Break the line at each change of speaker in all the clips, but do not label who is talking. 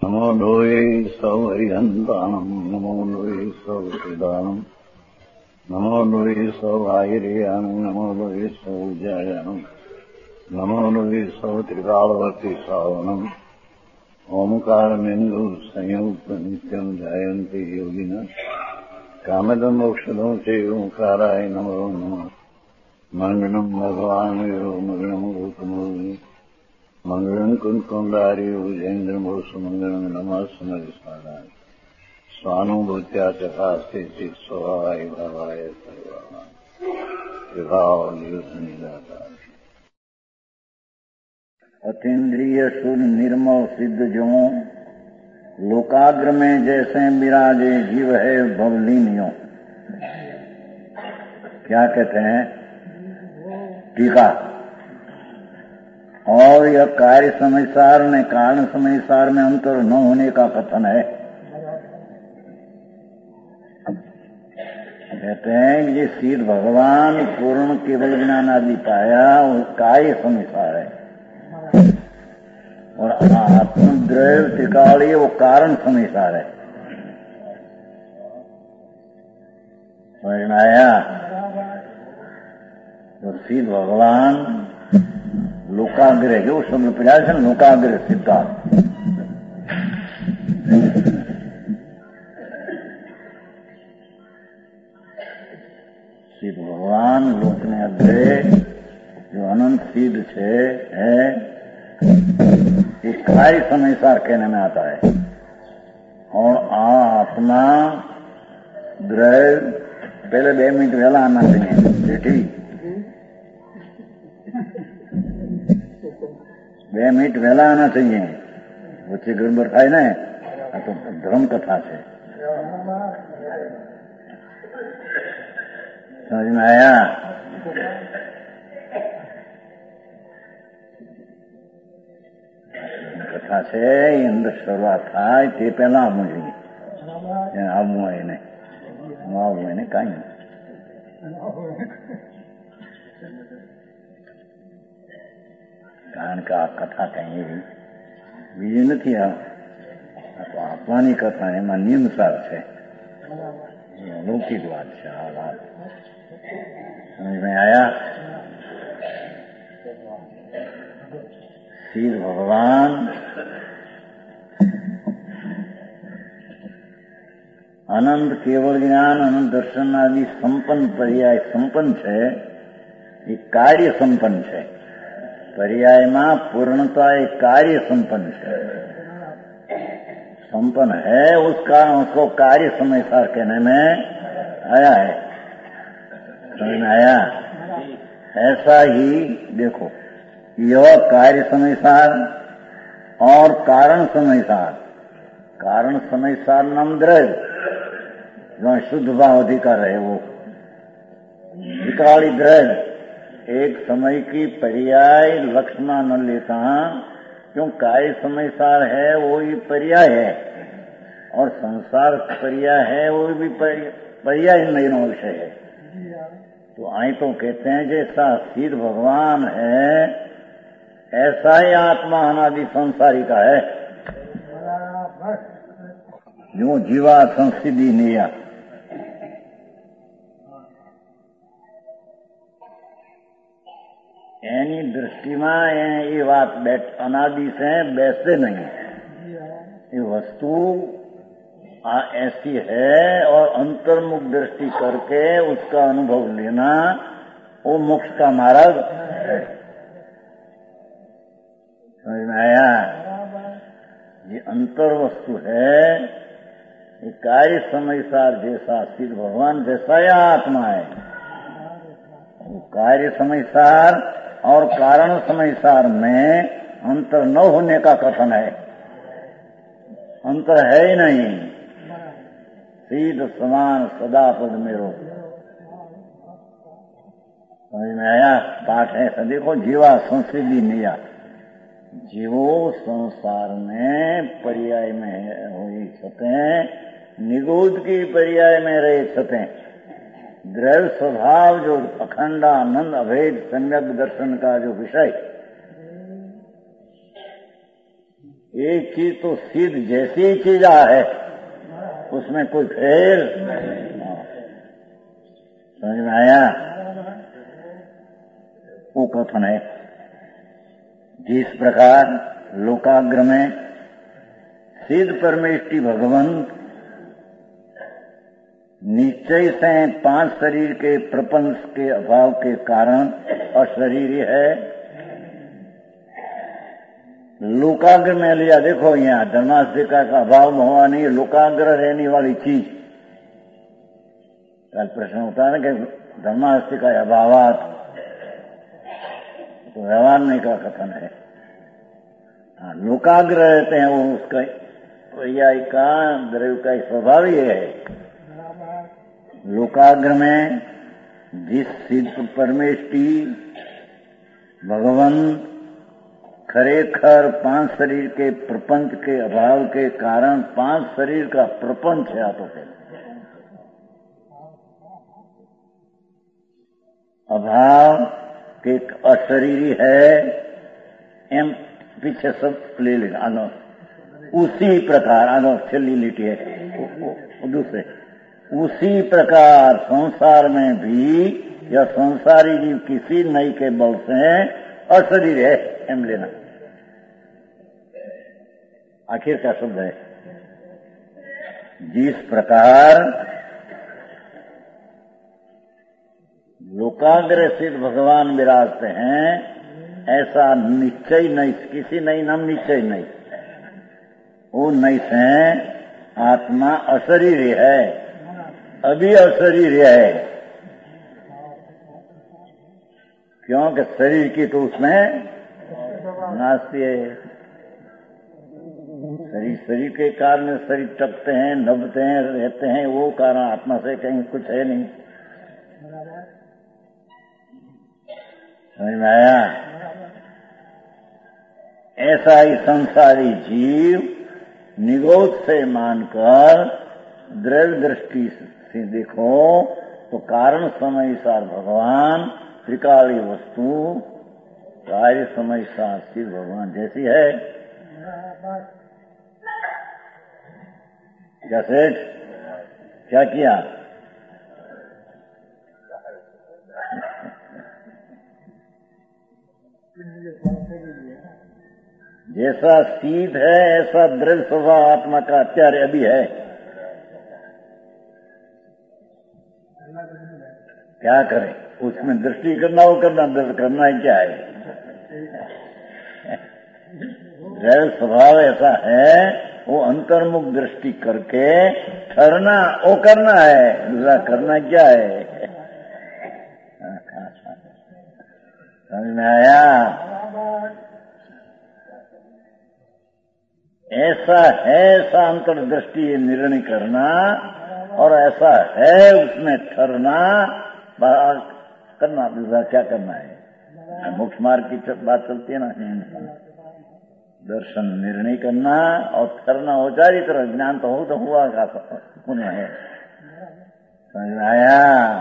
नमो लोये सौहरिहन्ताणम् नमो लोये सौहृदानम् नमो लोये सौभागिर्यानम् नमो लोये सौजायानम् नमो लोये सौत्रिकालवर्ति सावनम् ओंकारमेन्दु संयुक्त नित्यम् जायन्ति योगिनः कामदम् मोक्षदम् च ओंकाराय नमो नमः मङ्गलम् भगवान् वीरो मङ्गलम् गौतमो मंगलम कुंकुंडारी उजेन्द्रमोसु मंगलम नमः स्मरिस्मराय स्वानुभूत्या चकास्ते चित स्वभावाय भावाय सर्वाणां विभावनिदाता अतीन्द्रिय शुद्ध निर्मल सिद्ध जो लोकाग्र में जैसे विराजे जीव है भवलीनियों। क्या कहते हैं टीका। और यह कार्य समयसार में कारण समयसार में अंतर न होने का कथन है। कहते हैं कि ये सीध भगवान पूर्ण केवल ज्ञान आदि पाया वो कार्य समयसार है और आत्मद्रव्य त्रिकालीय वो कारण समयसार है। समझ में आया? तो सीध भगवान लोकाग्र जो शब्द प्रयास है लोकाग्र सिद्धार्थ सिद्ध भगवान लोकने अग्रे जो अनंत सिद्ध है ये कार्य समयसार कहने में आता है। और आत्मा द्रव्य पहले 2 मिनट वेला आना चाहिए ठीक 2 मिनट वेला आना चाहिए वच्चे गड़बड़ થાય ને આ તો ધર્મ કથા છે। समझ में आया? કથા છે એ અંદર શરૂઆત થાય તે પહેલા આવવું જોઈએ। આવવું હોય ને આવવું હોય ને કાંઈ નહીં। કારણ કે આ કથા કઈ એવી બીજી નથી। આ તો આપવાની કથા એમાં નિયમસાર છે લૌકિક વાત છે। આ વાત સમજ में आया? श्री भगवान अनंत केवल ज्ञान अनंत दर्शन आदि संपन्न पर्याय संपन्न है ये कार्य संपन्न है। पर्याय में पूर्णता एक कार्य संपन्न है संपन्न है उसका उसको कार्य समयसार कहने में आया है। समझ में आया? ऐसा ही देखो यह कार्य समयसार और कारण समयसार नाम द्रव्य जो शुद्ध भाव अधिकार है वो विकाली द्रव्य एक समय की पर्याय लक्ष्मण न लेता क्यों कार्य समयसार है वो ही पर्याय है और संसार पर्याय है वो भी पर्याय नहीं विषय है। तो आई तो कहते हैं जैसा सिद्ध भगवान है ऐसा ही आत्मा अनादि संसारी का है। जो जीवा संसिद्धि निया એની દૃષ્ટિમાં એ વાત અનાદિ से बैसे नहीं। ये वस्तु ऐसी है और अंतर्मुख दृष्टि करके उसका अनुभव लेना वो मोक्ष का मार्ग है। समझ में आया? ये अंतर वस्तु है ये कार्य समयसार जैसा सिद्ध भगवान जैसा या आत्मा है कार्य समयसार और कारण समयसार में अंतर न होने का कथन है। अंतर है ही नहीं। सीध समान सदा पद मेरो। समझ में आया? पाठ है देखो जीवा संसिद्धि निया जीवो संसार में पर्याय में हुई छते निगूढ़ की पर्याय में रहे छते द्रव्य स्वभाव जो अखंडानंद अभेद सम्यक दर्शन का जो विषय एक चीज तो सिद्ध जैसी ही चीज है, उसमें कोई फेर समझ में आया? वो कथन है। जिस प्रकार लोकाग्र में सिद्ध परमेष्टि भगवंत निश्चय से 5 शरीर के प्रपंच के अभाव के कारण अशरीरी है। लोकाग्र में लिया, देखो यहाँ धर्मास्तिका का अभाव हुआ नहीं, लोकाग्र रहने वाली चीज। कल प्रश्न होता है ना कि धर्मास्तिका अभाव, तो व्यवहार नहीं का कथन है। हाँ, लोकाग्र रहते हैं वो, उसका का द्रव्य का स्वभाव ही है। लोकाग्र में जिस सिद्ध परमेष्टि भगवान खरेखर 5 शरीर के प्रपंच के अभाव के कारण 5 शरीर का प्रपंच है, आप अभाव के अशरीरी है। एम पीछे सब ले लेना आनो, उसी प्रकार आनो छली लिटी है दूसरे, उसी प्रकार संसार में भी यह संसारी जीव किसी नई के बल से अशरीर है, एम लेना। आखिर का शब्द है, जिस प्रकार लोकाग्र सिद्ध भगवान विराजते हैं, ऐसा निश्चय नहीं, किसी नहीं नाम निश्चय नहीं, वो नहीं से आत्मा अशरीर है, अभी अशरीर है। क्योंकि शरीर की तो उसमें नास्ती है। शरीर के कारण शरीर टकते हैं, नभते हैं, रहते हैं, वो कारण आत्मा से कहीं कुछ है नहीं। समझ में आया? ऐसा ही संसारी जीव निगोद से मानकर द्रव्य दृष्टि से देखो तो कारण समय सार भगवान, त्रिकाली वस्तु कार्य समय सार शिव भगवान जैसी है। क्या सेठ, क्या किया? जैसा सीध है ऐसा दृढ़ स्वभाव आत्मा का अत्यार अभी है। क्या करें, उसमें दृष्टि करना हो करना, दृढ़ करना ही क्या है। दृढ़ स्वभाव ऐसा है, वो अंतर्मुख दृष्टि करके ठहरना वो करना है, दूसरा करना क्या है। समझ में आया? ऐसा है, ऐसा अंतर्दृष्टि निर्णय करना और ऐसा है उसमें ठहरना करना, दूसरा क्या करना है। मोक्ष मार्ग की बात चलती है ना, दर्शन निर्णय करना और ठहरना हो जाए तरह ज्ञान तो हो तो हुआ का पुण्य है। समझ में आया?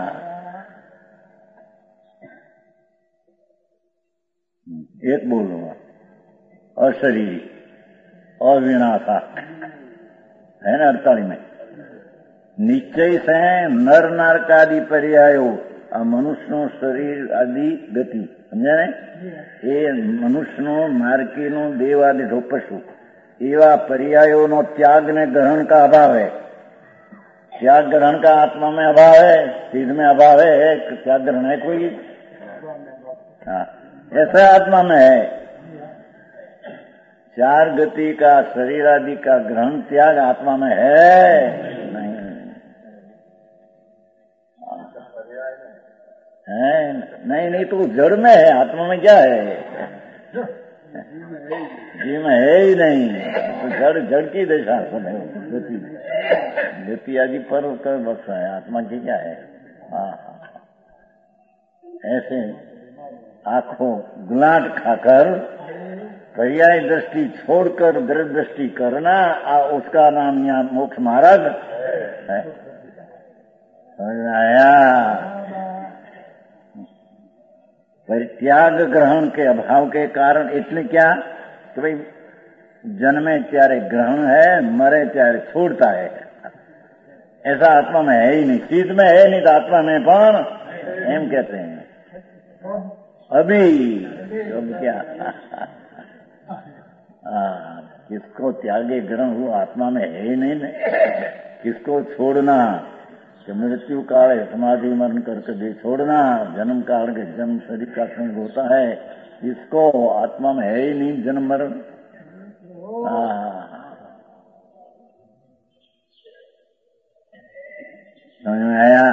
एक बोलूंगा, अशरीरी अविनाशा है ना 48 में। निश्चय से नर नारकादि पर्यायो मनुष्यનું શરીર આદિ ગતિ સમજ્યા ને, એ મનુષ્યનો નારકીનો દેવ આદિ પશુ એવા पर्यायोનો त्याग ने ग्रहण का अभाव है। त्याग ग्रहण का आत्मा में अभाव है, सिद्ध में अभाव है। त्याग ग्रहण है कोई? हाँ, ऐसा आत्मा में है। 4 गति का शरीर आदि का ग्रहण त्याग आत्मा में है नहीं है? नहीं तो जड़ में है, आत्मा में क्या है? जी में है ही नहीं, तो जड़ की दशा सब है। गति आदि पर बस है, आत्मा की क्या है? हाँ, ऐसे आंखों गुलाट खाकर पर्याय दृष्टि छोड़कर दृढ़ दृष्टि करना, उसका नाम यहाँ मोक्ष मार्ग है। समझ में आया? परित्याग ग्रहण के अभाव के कारण इसलिए क्या कि भाई जन्मे त्यारे ग्रहण है, मरे त्यारे छोड़ता है। ऐसा आत्मा में है ही नहीं, शीत में है नहीं तो आत्मा में पण एम कहते हैं। अभी अब क्या किसको त्यागे ग्रहण हुआ आत्मा में है ही नहीं। किसको छोड़ना कि मृत्यु काल समाधि मरण करके भी छोड़ना, जन्म काल के जन्म शरीर का संग होता है, इसको आत्मा में है ही नहीं जन्म मरण। समझ में आया?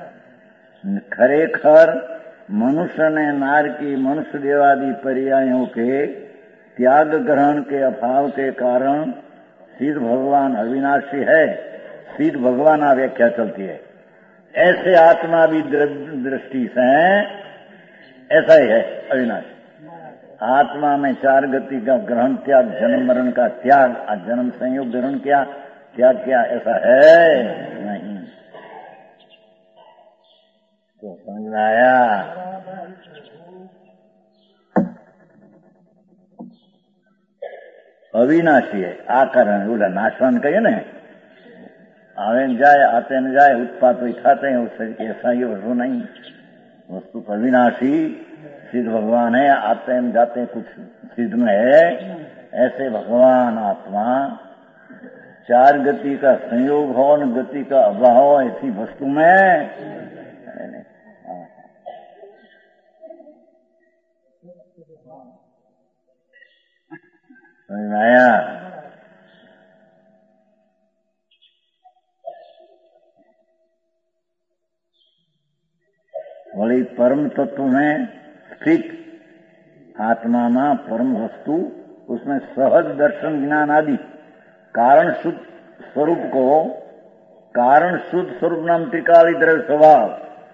खरेखर मनुष्य ने नार की मनुष्य देवादि पर्यायों के त्याग ग्रहण के अभाव के कारण सिद्ध भगवान अविनाशी है, सिद्ध भगवान आ व्याख्या चलती है। ऐसे आत्मा भी दृष्टि से ऐसा ही है अविनाशी। आत्मा में चार गति का ग्रहण त्याग, जन्म मरण का त्याग, जन्म संयोग ग्रहण किया, त्याग किया, ऐसा है नहीं। तो समझ में आया? अविनाशी है आ कारण बोला नाशवान कहिए ना, आवे न जाए आते न जाए, उत्पात वही खाते हैं, उससे ऐसा ही वस्तु नहीं। वस्तु अविनाशी सिद्ध भगवान है, आते न जाते कुछ सिद्ध में है। ऐसे भगवान आत्मा चार गति का संयोग हो न गति का अभाव ऐसी वस्तु में समझ में आया? वही परम तत्व में स्थित आत्मा में परम वस्तु, उसमें सहज दर्शन ज्ञान आदि कारण शुद्ध स्वरूप को, कारण शुद्ध स्वरूप नाम त्रिकाली द्रव्य स्वभाव,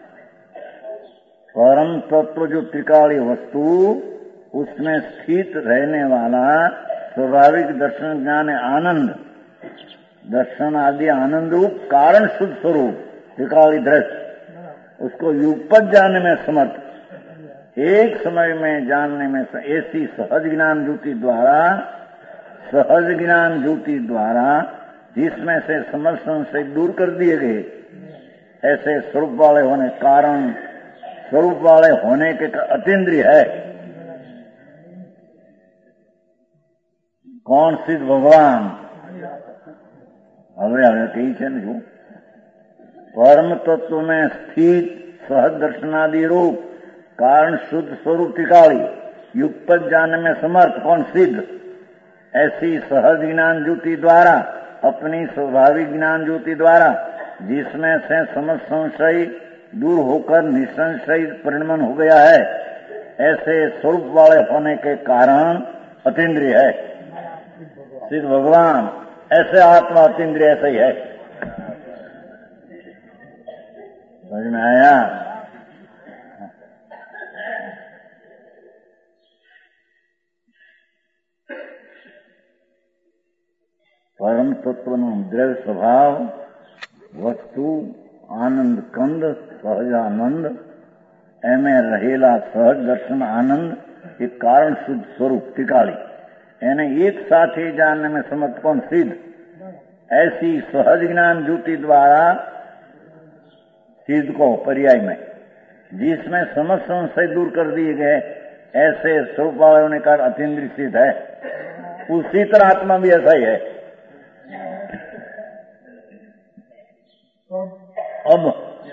परम तत्व जो त्रिकाली वस्तु उसमें स्थित रहने वाला स्वाभाविक दर्शन ज्ञान आनंद, दर्शन आदि आनंद रूप कारण शुद्ध स्वरूप त्रिकाली दृश्य, उसको युगपत जानने में समर्थ, एक समय में जानने में ऐसी सहज ज्ञान ज्योति द्वारा, सहज ज्ञान ज्योति द्वारा जिसमें से समझ संशय दूर कर दिए गए, ऐसे स्वरूप वाले होने, कारण स्वरूप वाले होने के अतीन्द्रिय है। कौन सिद्ध भगवान? હવે कही છે ને जो परम तत्व में स्थित सहज दर्शनादि रूप कारण शुद्ध स्वरूप त्रिकाली युगपत जानने में समर्थ कौन सिद्ध, ऐसी सहज ज्ञान ज्योति द्वारा, अपनी स्वाभाविक ज्ञान ज्योति द्वारा जिसमें से समझ संशय दूर होकर निसंशय परिणमन हो गया है, ऐसे स्वरूप वाले होने के कारण अतीन्द्रिय है सिद्ध भगवान। ऐसे आत्मा अतीन्द्रिय ऐसे ही है। समझ में आया? परम तत्व द्रव्य स्वभाव वस्तु आनंद कंद सहजानंद एमे रहेला सहज दर्शन आनंद एक कारण शुद्ध स्वरूप त्रिकाली, यानी एक साथ ही जानने में समर्थ कौन सिद्ध, ऐसी सहज ज्ञान ज्योति द्वारा सिद्ध को पर्याय में जिसमें समझ संशय दूर कर दिए गए, ऐसे स्वरूप वाले होने का अतीन्द्रिय सिद्ध है। उसी तरह आत्मा भी ऐसा ही है। अब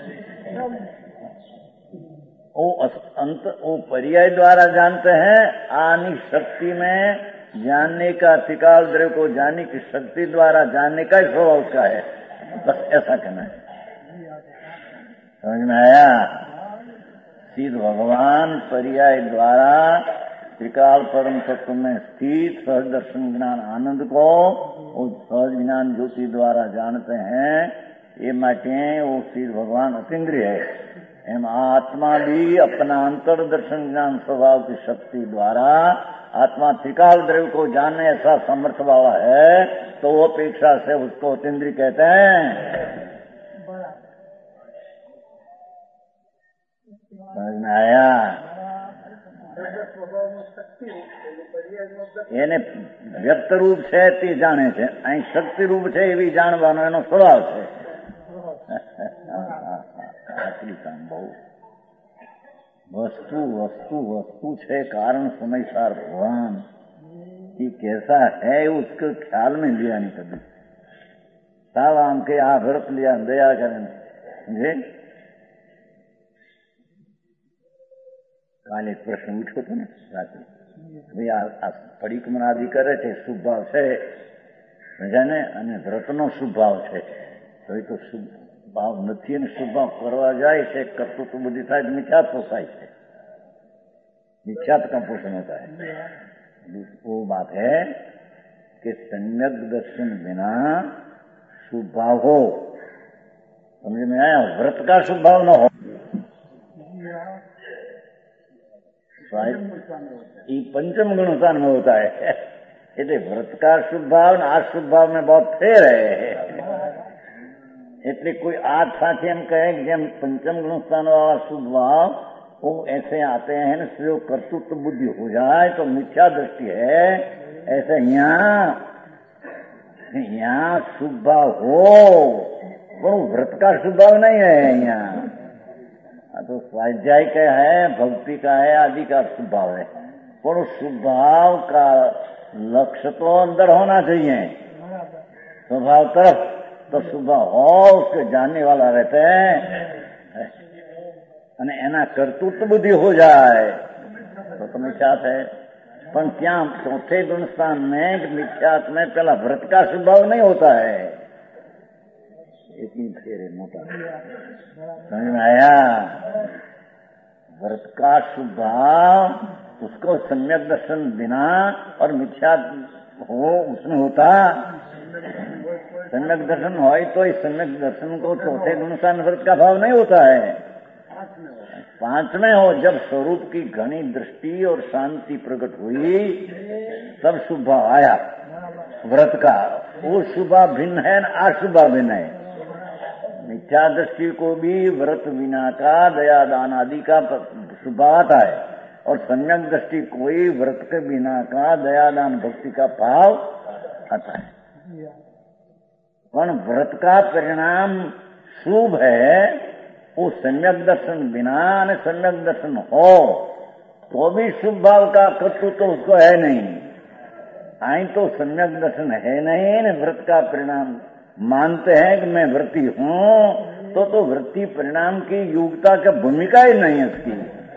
वो पर्याय द्वारा जानते हैं, आनी शक्ति में जानने का, त्रिकाल द्रव्य को जानने की शक्ति द्वारा जानने का ही स्वभाव उसका है, बस ऐसा कहना है। समझ में आया? सिद्ध भगवान पर्याय द्वारा त्रिकाल परम तत्व में स्थित सहज दर्शन ज्ञान आनंद को उस सहज ज्ञान ज्योति द्वारा जानते हैं, ये माटे वो सिद्ध भगवान अतीन्द्रिय है। एम आत्मा भी अपना अंतर दर्शन ज्ञान स्वभाव की शक्ति द्वारा आत्मा त्रिकाल द्रव्य को जानने ऐसा समर्थ वाला है, तो वो अपेक्षा से उसको अतीन्द्रिय कहते हैं। समझ में आया? એને વ્યક્ત રૂપ છે તે જાણે છે, અહીં શક્તિ રૂપ છે એવી જાણવાનો એનો સ્વભાવ છે. આટલી કામ બહુ वस्तु वस्तु वस्तु है, कारण समय सार भगवान ये कैसा है उसको ख्याल में लिया नहीं कभी. साहब आम के आ व्रत लिया दया करें समझे. काल एक प्रश्न उठो तो ना रात्रि भाई आ પડીકમન આદિ કરે છે શુભ ભાવ છે સમજાને, અને વ્રતનો શુભ ભાવ છે તો એ તો શુભ भाव नहीं ने शुभ भाव करवा जाए से करतो तो बुद्धि था मिथ्यात पोसाय है, मिथ्यात का पोषण होता है. वो बात है कि सम्यक दर्शन बिना शुभ भाव हो, समझ में आया. व्रत का शुभ भाव न हो ये पंचम गुणस्थान में होता है. એટલે व्रत का शुभ भाव और अशुभ भाव में बहुत फेर है. એટલે कोई आज साथी हम कहे कि जब पंचम गुणस्थान वाला शुभ भाव वो ऐसे आते हैं ना, जो कर्तृत्व बुद्धि हो जाए तो मिथ्या दृष्टि है. ऐसे यहाँ शुभ भाव हो पर व्रत का शुभ भाव नहीं है. यहाँ तो स्वाध्याय का है, भक्ति का है, आदि का शुभ भाव है, पर शुभ भाव का लक्ष्य तो अंदर होना चाहिए स्वभाव तरफ. तो सुबह हो उसके जानने वाला रहते हैं અને એના કર્તૃત્વ બુદ્ધિ हो जाए तो मिथ्यात है. पर क्या चौथे गुणस्थान में मिथ्यात में पहला व्रत का स्वभाव नहीं होता है. इतनी फेरे मोटा समझ में आया. व्रत का स्वभाव उसको सम्यक दर्शन बिना और मिथ्यात हो उसमें होता. सम्यक दर्शन हो तो इस सम्यक दर्शन को चौथे गुणस्थान व्रत का भाव नहीं होता है. पांचवें हो जब स्वरूप की घनी दृष्टि और शांति प्रकट हुई तब शुभ भाव आया व्रत का. वो शुभ भिन्न है न अशुभ भिन्न है. मिथ्या दृष्टि को भी व्रत बिना का दया दान आदि का शुभ आता है और सम्यक दृष्टि कोई व्रत के बिना का दया दान भक्ति का भाव आता है. पर व्रत का परिणाम शुभ है. वो सम्यक दर्शन बिना ने सम्यक दर्शन हो तो भी शुभ भाव का कर्तृत्व तो उसको है नहीं. आई तो सम्यक दर्शन है नहीं ने व्रत का परिणाम मानते हैं कि मैं व्रती हूँ तो वृत्ति परिणाम की योग्यता की भूमिका ही नहीं है इसकी.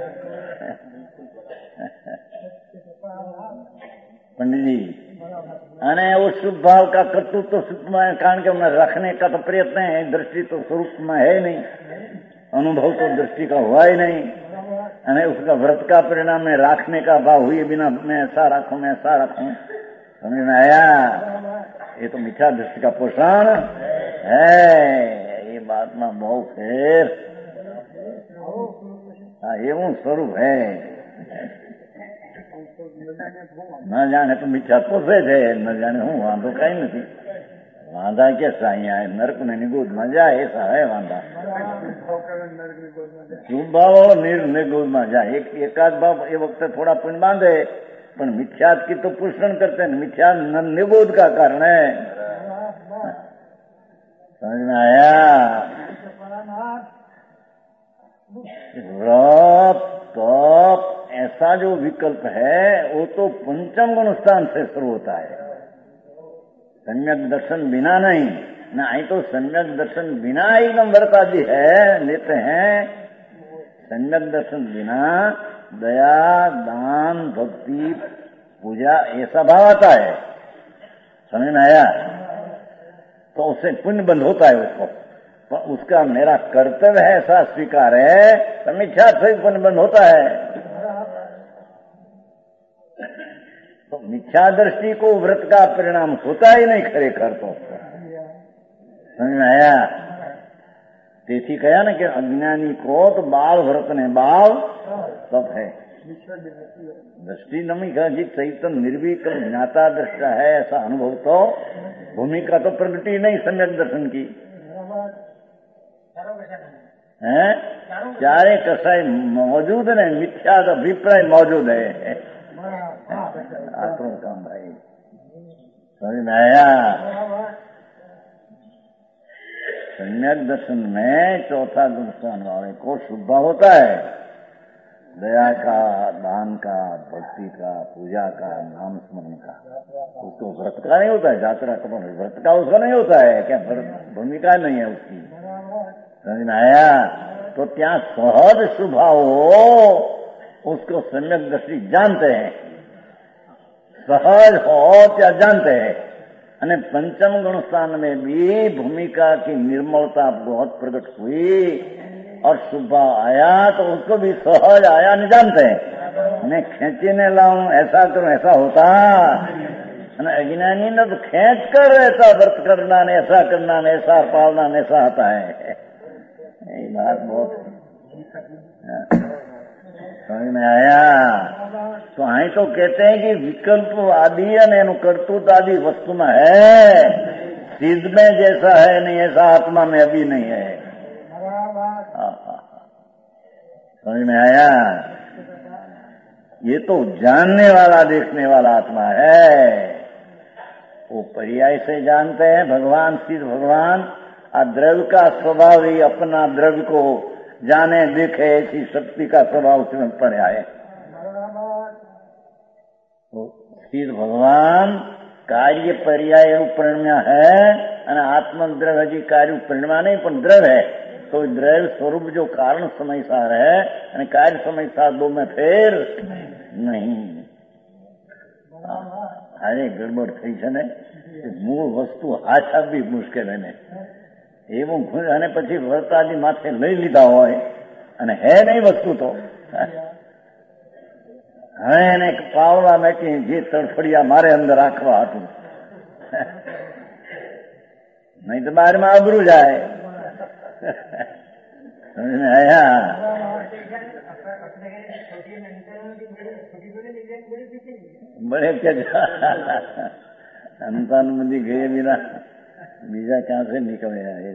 पंडित जी અને वो शुभ भाव का कर्तृत्व तो सुख में कारण के उन्हें रखने का तो प्रयत्न है. दृष्टि तो स्वरूप में है नहीं, अनुभव तो दृष्टि का हुआ ही नहीं. અને उसका व्रत का परिणाम में रखने का भाव हुए बिना मैं ऐसा रखूं मैं ऐसा रखूं. समझ में आया. ये तो मिथ्या दृष्टि का पोषण है. ये बात में बहुत फेर ये वो स्वरूप है. न जाने तो मिथ्या पोसे છે, ન જાણે હું વાંધો કઈ નથી. વાંધા કે અહીંયા નરક ને નિગોદ માં જાય એસા હે વાંધા. શુભ ભાવ નિર્ગોદ માં જાય. એકાદ ભાવ એ વખતે થોડા પુण्य बांधे પણ मिथ्यात की तो पोषण करते हैं. मिथ्या निगोद का कारण है. समझ में आया. व्रत तप ऐसा जो विकल्प है वो तो पंचम गुणस्थान से शुरू होता है. सम्यक दर्शन बिना नहीं ना. आई तो सम्यक दर्शन बिना एकदम व्रत आदि है लेते हैं. सम्यक दर्शन बिना दया दान भक्ति पूजा ऐसा भाव आता है. समझ में आया. तो उससे पुण्य बंद होता है उसको. तो उसका मेरा कर्तव्य है ऐसा स्वीकार है तो मिथ्या से पुण्य बंद होता है. तो मिथ्या दृष्टि को व्रत का परिणाम होता ही नहीं खरेखर. तो समझ में आया. તેથી કયા ને કે અજ્ઞાની को तो बाल व्रत ने बाल सब है. दृष्टि नमी का जी चैतन्य निर्विकल्प ज्ञाता दृष्टा है ऐसा अनुभव तो भूमिका तो प्रगति नहीं सम्यक दर्शन की है. चारे कसाई मौजूद है. मिथ्या अभिप्राय मौजूद है. आत्म काम है. समझ में आया? सम्यक दर्शन में चौथा गुण स्थान वाले को शुभ होता है, दया का, दान का, भक्ति का, पूजा का, नाम स्मरण का। उसको व्रत का नहीं होता है, यात्रा का व्रत का उसका नहीं होता है, क्या भूमिका नहीं है उसकी। समझ में आया? तो क्या सहज स्वभाव हो उसको सम्यक दृष्टि जानते हैं, सहज हो क्या जानते हैं। અને पंचम गुण स्थान में भी भूमिका की निर्मलता बहुत प्रकट हुई और शुभ आया तो उसको भी सहज आया नहीं जानते हैं। मैं खींचने लाऊं, ऐसा करूं, ऐसा होता। अज्ञानी ने तो खींच कर ऐसा व्रत करना ने, ऐसा करना ने, ऐसा पालना ने, ऐसा आता है। ये बात बहुत समझ में आया? तो અહીં तो कहते हैं कि विकल्प आदि અને એનું कर्तृत्व आदि वस्तु में है, सिद्ध में जैसा है नहीं ऐसा आत्मा में अभी नहीं है। समझ में आया? ये तो जानने वाला, देखने वाला आत्मा है। वो पर्याय से जानते हैं भगवान, सिद्ध भगवान। द्रव्य का स्वभाव ही अपना द्रव्य को जाने देखे, ऐसी शक्ति का स्वभाव उसमें पड़ा है। तो सिद्ध भगवान कार्य पर्याय परिणम्य है અને आत्मद्रव्य जी कार्य परिणम्य नहीं पण द्रव्य है। तो द्रव्य स्वरूप जो कारण समयसार है અને कार्य समयसार दो में फेर नहीं। अरे गड़बड़ थई छे ने, मूળ वस्तु हाथ આપવી મુશ્કેલ है ने। એવું અને પછી વર્તાદી માથે લઈ લીધા હોય અને હે નહીં વસ્તુ તો હવે એને પાવડા મેકી જે તડફડિયા મારે અંદર રાખવા હતું, નહીં તો બારમાં અબરું જાય। समझ में आया? बड़े क्या संतान बंदी गए बिना बीजा कहां से निकले आए?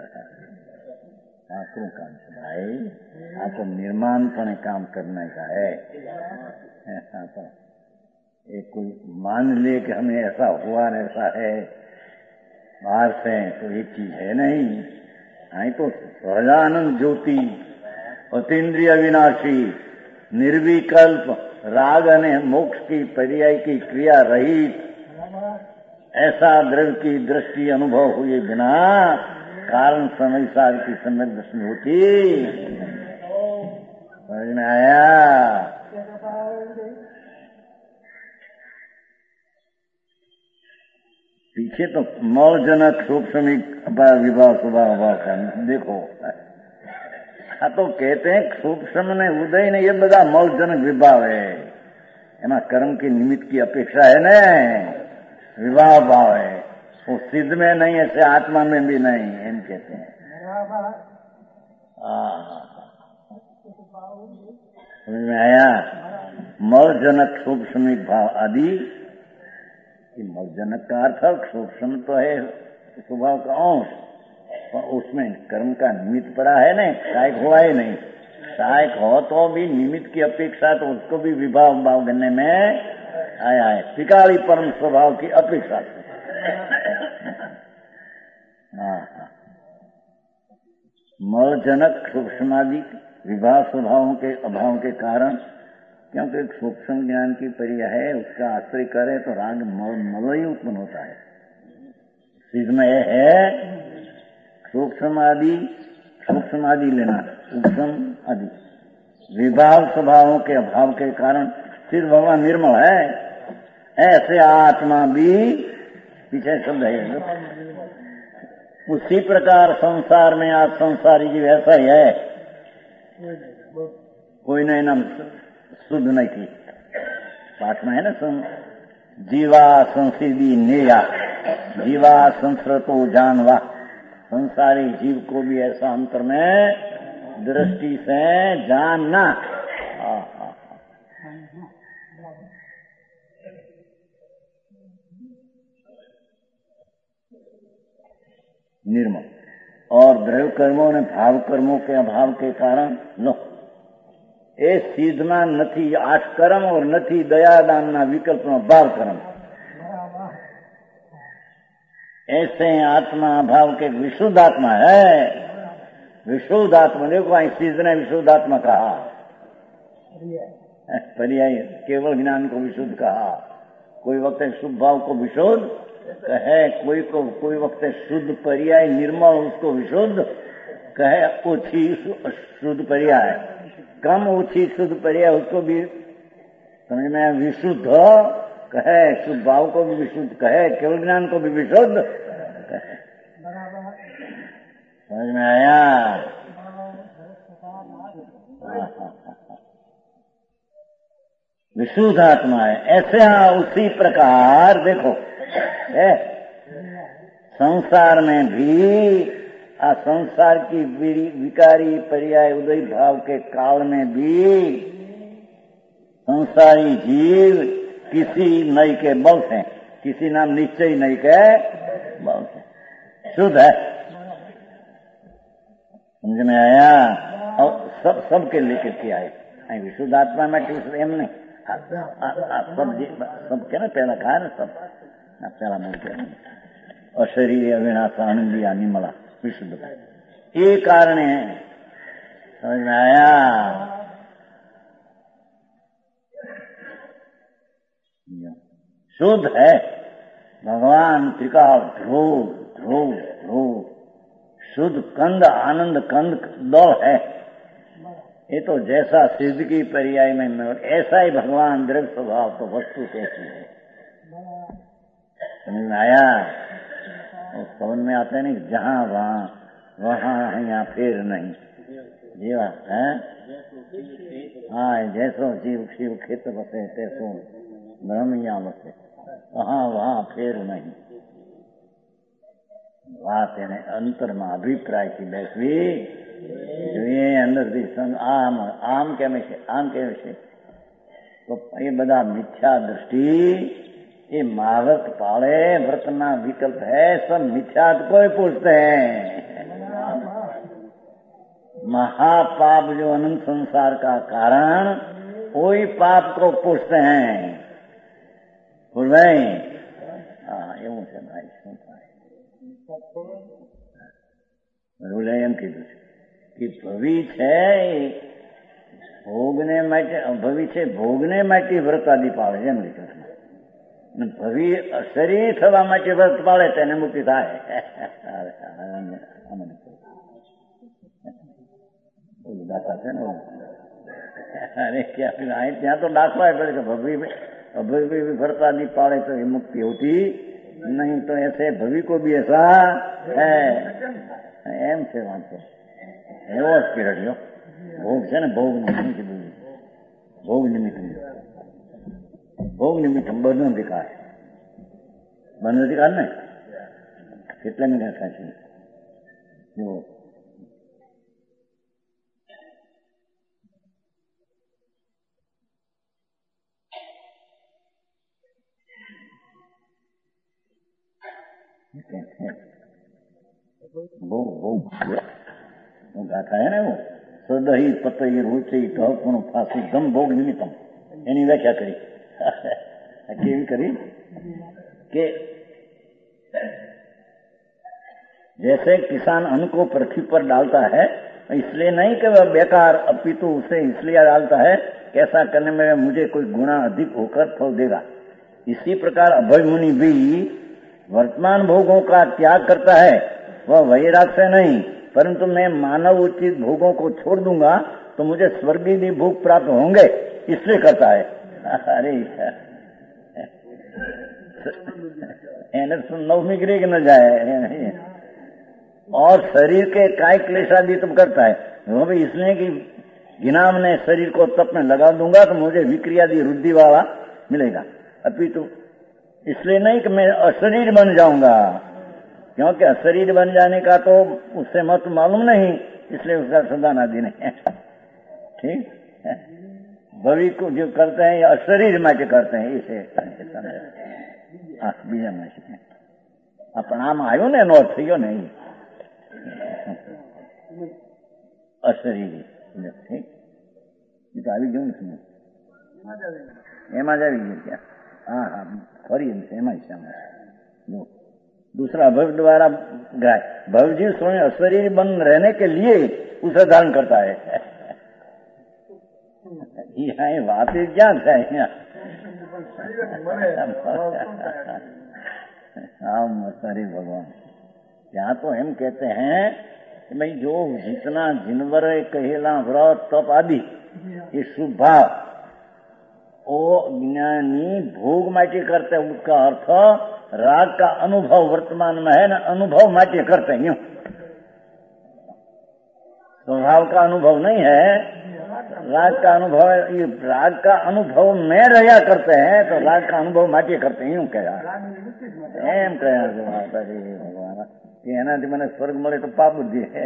आखिर काम से भाई, आपको निर्माण पण काम करने का है। ऐसा तो एक कोई मान ले कि हमें ऐसा हुआ न ऐसा है बाहर से, तो एक चीज है नहीं। आई तो सहजानंद ज्योति, अतीन्द्रिय विनाशी, निर्विकल्प, राग अने मोक्ष की पर्याय की क्रिया रहित, ऐसा द्रव्य की दृष्टि अनुभव हुए बिना कारण समय सार की सम्यक दर्शन होती। समझ में आया? पीछे तो मौजनक सूक्ष्म विभाव स्वभाव अभाव का देखो। हाँ तो कहते हैं सूक्ष्म ने उदय ने ये બધા मौजनक विभाव है, एमा कर्म की निमित्त की अपेक्षा है न, विवाह भाव है। वो सिद्ध में नहीं, ऐसे आत्मा में भी नहीं, एम कहते हैं। समझ में आया? मौजनक सूक्ष्म भाव आदि, मौजनक का अर्थ सूक्ष्म तो है स्वभाव का अंश, पर उसमें कर्म का निमित्त पड़ा है नहीं, सहायक हुआ ही नहीं। सहायक हो तो भी निमित्त की अपेक्षा, तो उसको भी विभाव भाव करने में आया है, त्रिकाली परम स्वभाव की अपेक्षा से। मौजनक सूक्ष्मादि विभाव स्वभावों के अभाव के कारण, क्योंकि एक सूक्ष्म ज्ञान की पर्याय है, उसका आश्रय करे तो राग मलय उत्पन्न होता है। इसमें यह है सूक्ष्म आदि लेना, सूक्ष्म आदि विभाव स्वभावों के अभाव के कारण सिद्ध भगवान निर्मल है। ऐसे आत्मा भी पीछे शब्द है। उसी प्रकार संसार में आज संसारी जीव ऐसा ही है, कोई नहीं नाम शुद्ध नहीं थी। पाठ में है ना, जीवा संसिदी नेया, जीवा संस्कृतो जानवा। संसारी जीव को भी ऐसा अंतर में दृष्टि से जानना। निर्मल और द्रव्य कर्मों ने भाव कर्मों के अभाव के कारण नो એ સિદ્ધમાં નથી આઠ કર્મ और નથી દયા દાનના વિકલ્પનો ભાવ કર્મ। ऐसे आत्मा भाव के विशुद्ध आत्मा है। विशुद्ध आत्मा, देखो सीध ने विशुद्ध आत्मा कहा, पर्याय केवल ज्ञान को विशुद्ध कहा। कोई वक्त शुद्ध भाव को विशुद्ध कहे, कोई वक्त शुद्ध पर्याय निर्मल उसको विशुद्ध कहे, ओछी शुद्ध पर्याय, कम ओछी शुद्ध पर्याय उसको भी समझ में विशुद्ध कहे, शुद्ध भाव को भी विशुद्ध कहे, केवल ज्ञान को भी विशुद्ध कहे। समझ में आया? विशुद्ध आत्मा है। ऐसे उसी प्रकार देखो संसार में भी संसार की विकारी पर्याय उदय भाव के काल में भी संसारी जीव किसी नई के बल से, किसी नाम निश्चय नई के बल से शुद्ध है। समझ में आया? और सबके लेकर के आए विशुद्ध आत्मा में एम नहीं, सब क्या ना पहला कहा ना, सब पहला मिलते और शरीर अविनाश आनंदी निर्मला विशुद्ध, ये कारण है। समझ में आया? शुद्ध है भगवान त्रिकाल ध्रुव ध्रुव ध्रुव, शुद्ध कंद आनंद कंद दो है। ये तो जैसा सिद्ध की पर्याय में ऐसा ही भगवान द्रव्य स्वभाव, तो वस्तु कैसी है। समझ में आया? और समझ में आते नहीं, जहां वहां यहाँ फिर नहीं, ये बात है। हाँ, जैसो जीव शिव खेत बसे तैसो ब्रह्म यहाँ बसे, वहां फिर नहीं। बात है अंतर में अभिप्राय की बैठवी જોઈએ અંદરથી આમ કેમ છે, આમ કેમ છે, તો એ બધા મિથ્યા દૃષ્ટિ, ये महावत पाले व्रतना विकल्प है, सब मिथ्या को ही पूछते हैं। महापाप जो अनंत संसार का कारण, वही पाप को पूछते हैं। बोल भाई, हाँ એવું છે ભાઈ, શું થાય બોલે એમ કીધું છે कि भवी છે ભોગને માટે, ભવી છે ભોગને માટે વ્રત આદિ પાળે, એમ લીધું। ભવી શરીર થવા માટે વ્રત પાળે તેને મુક્તિ થાય। દાખલા છે ને, અરે ક્યાં ત્યાં તો દાખલા પડે કે ભવી व्रत आदि पाड़े तो ये मुक्ति होती नहीं, तो ऐसे भवी को भी ऐसा है। एम से वहां से એવો સ્પિરિટ લો ભોગ છે ને, ભોગ નિમિત્તમ બંધ અધિકાર, બંધ અધિકાર ને કેટલા મિનિટ થાય છે જુઓ। वो गाथा है ना, वो सदही पतई रुचि ढोकणु फांसी दम भोग निमित्तम, એની વ્યાખ્યા કરી કેવી કરી કે जैसे किसान अन्न को पृथ्वी पर डालता है, इसलिए नहीं कि वह बेकार, अपितु उसे इसलिए डालता है कि ऐसा करने में मुझे कोई गुना अधिक होकर फल देगा। इसी प्रकार अभय मुनि भी वर्तमान भोगों का त्याग करता है, वह वैराग से नहीं, परंतु मैं मानव उचित भोगों को छोड़ दूंगा तो मुझे स्वर्गीय भोग प्राप्त होंगे, इसलिए करता है। अरे नवमी गिरी के न जाए, और शरीर के काय क्लेशादि तुम करता है, वो भी इसलिए कि गिनाम ने शरीर को तप में लगा दूंगा तो मुझे विक्रियादि रुद्धि वाला मिलेगा, अपितु इसलिए नहीं कि मैं अशरीर बन जाऊंगा, क्योंकि अशरीर बन जाने का तो उससे मत मालूम नहीं, इसलिए उसका सदान आदि नहीं। ठीक, भवी को जो करते हैं अशरीर में के करते हैं, इसे बीजा में अपना में आयो ने नो थयो नहीं अशरीरी। ठीक, ये तो આવી ગયું ને, એમાં જ આવી ગયું ક્યાં? હા હા, ફરી એમ છે, એમાં જ છે। दूसरा भव द्वारा भव जीव स्वयं अशरीर बन रहने के लिए उसे धारण करता है। यहाँ बातें क्या है यहाँ? हाँ सरी भगवान, यहाँ तो हम कहते हैं कि भाई जो जितना जिनवर कहेला व्रत तप आदि ये शुभ भाव वो ज्ञानी भोग माटे करते, उसका अर्थ राग का अनुभव वर्तमान में है ना, अनुभव माटे करते हैं। यूं स्वभाव का अनुभव नहीं है, राग का अनुभव, ये राग का अनुभव में रहा करते हैं तो राग का अनुभव माटे करते हैं। यूं कहा एम कहा भगवान कि एनाથી મને સ્વર્ગ મળે તો પાપ બુદ્ધિ है।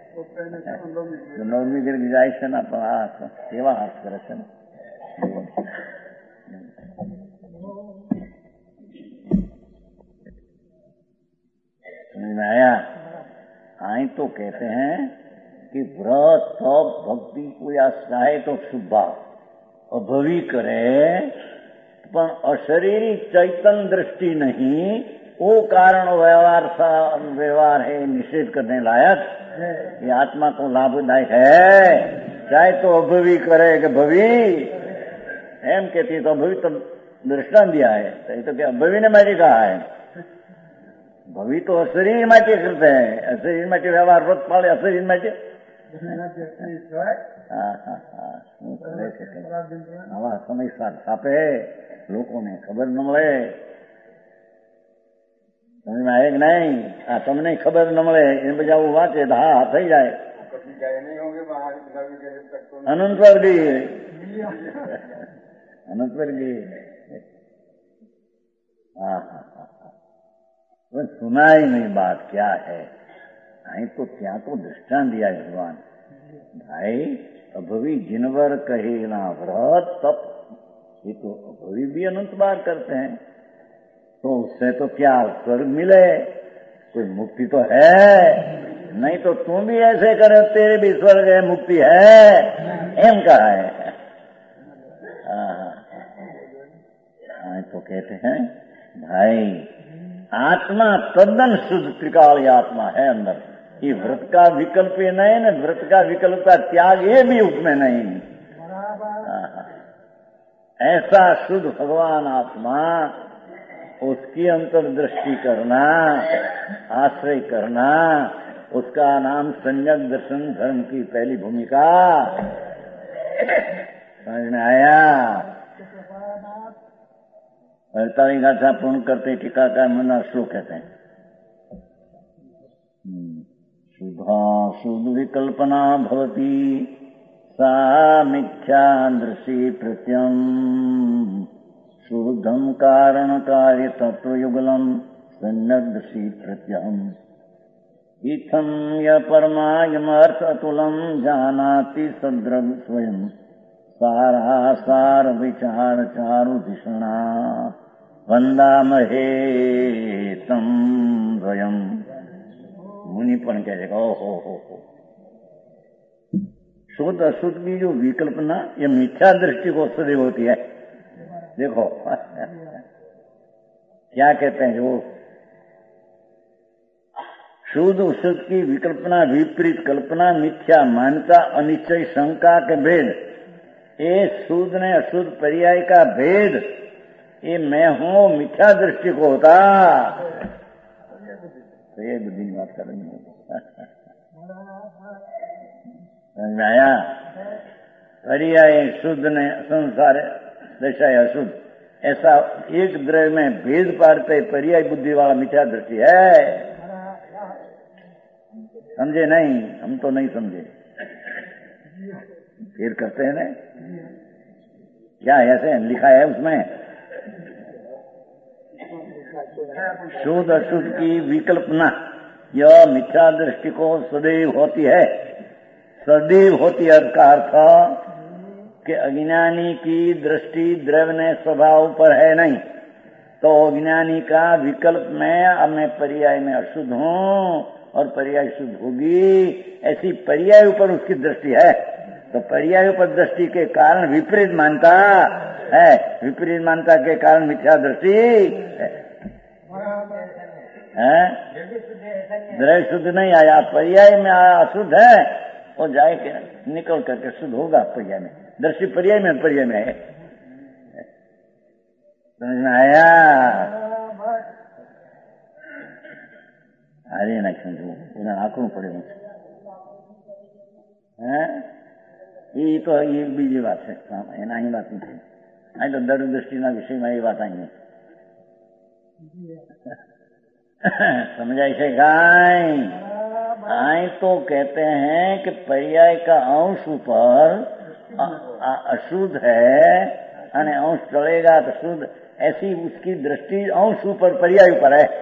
નવમી गिर જાય છે ને કેવા હાથ કરે છે ને। समझ में आया? आई तो कहते हैं कि व्रत तप भक्ति को या चाहे तो शुभ अभवी करे पण अशरीरी चैतन्य दृष्टि नहीं, वो कारण व्यवहार है निषेध करने लायक। ये आत्मा को लाभदायक है, चाहे तो अभवी करे कि भवी एम कहती तो अभवी तो दृष्टांत दिया है, तो क्या अभवी ने मैंने कहा है? भवी तो अशरीर माटे करते हैं, अशरीर माटे व्यवहार व्रत पाले अशरीर माटे। आवा समय साथ छापे लोगों ने खबर न મળે, समझ में आए कि नहीं? તમને खबर न મળે એને બધા આવું વાંચે તો હા થઈ જાય। अनंत वर्गी अनंत वर्गी सुना ही नहीं बात क्या है। नहीं तो क्या तो दृष्टांत दिया है भगवान। भाई अभवी जिनवर कहे ना व्रत तप, ये तो अभवी भी अनंत बार करते हैं, तो उससे तो क्या स्वर्ग मिले, कोई मुक्ति तो है नहीं। तो तुम भी ऐसे करे तेरे भी स्वर्ग है मुक्ति है, एम कहा है। तो कहते हैं भाई आत्मा तद्दन शुद्ध त्रिकाली आत्मा है अंदर। ये व्रत का विकल्प ये नहीं ना, व्रत का विकल्प का त्याग ये भी उसमें नहीं। ऐसा शुद्ध भगवान आत्मा, उसकी अंतर्दृष्टि करना, आश्रय करना, उसका नाम संयम दर्शन धर्म की पहली भूमिका। समझ में आया? 48 गाथा पूर्ण करते टीकाकार मना श्लोक कहते हैं। शुभा शुद्ध विकल्पना भवति सा मिथ्या दृष्टि प्रत्यम शुद्धम कारण कार्य तत्वयुगलम सन्नदृष्टि प्रत्यम इत्थम य परमायमर्थ अतुलम जानाति सद्रग स्वयं सारासार विचार चारु धिषणा वंदामहे तम द्वयम। मुनि पण कहेगा हो शुद्ध अशुद्ध की जो विकल्पना ये मिथ्या दृष्टि को सदैव होती है। देखो क्या कहते हैं, जो शुद्ध अशुद्ध की विकल्पना, विपरीत कल्पना, मिथ्या मान्यता, अनिश्चय, शंका के भेद, ये शुद्ध ने अशुद्ध पर्याय का भेद, ये मैं हूं मिथ्या दृष्टि को होता। तो ये बुद्धि की बात कर रही हूं। समझ में आया? पर्याय शुद्ध ने संसार दशा अशुद्ध, ऐसा एक द्रव्य में भेद पाड़ते पर्याय बुद्धि वाला मिथ्या दृष्टि है। समझे नहीं? हम तो नहीं समझे, फिर करते हैं ना क्या ऐसे लिखा है उसमें? शुद्ध अशुद्ध की विकल्पना यह मिथ्या दृष्टि को सदैव होती है। सदैव होती है का अर्थ कि अज्ञानी की दृष्टि द्रव्य स्वभाव पर है नहीं, तो अज्ञानी का विकल्प में अब मैं पर्याय में अशुद्ध हूं और पर्याय शुद्ध होगी, ऐसी पर्याय ऊपर उसकी दृष्टि है। तो पर्याय ऊपर दृष्टि के कारण विपरीत मानता है, विपरीत मानता के कारण मिथ्या दृष्टि है। द्रव्य शुद्ध नहीं आया, पर्याय में आया अशुद्ध है, वो जाए के निकल करके शुद्ध होगा पर्याय में। दृष्टि पर्याय में है। समझ में आया? अरे ना समझो, उन्हें आंकड़ों पड़े ये तो ये बीजी बात है, एना ही बात नहीं है। तो दर दृष्टि ना विषय में ये बात आई है। समझाई से गाय आए तो कहते हैं कि पर्याय का अंश ऊपर अशुद्ध है, यानी अंश चलेगा तो शुद्ध, ऐसी उसकी दृष्टि अंश ऊपर पर्याय ऊपर है।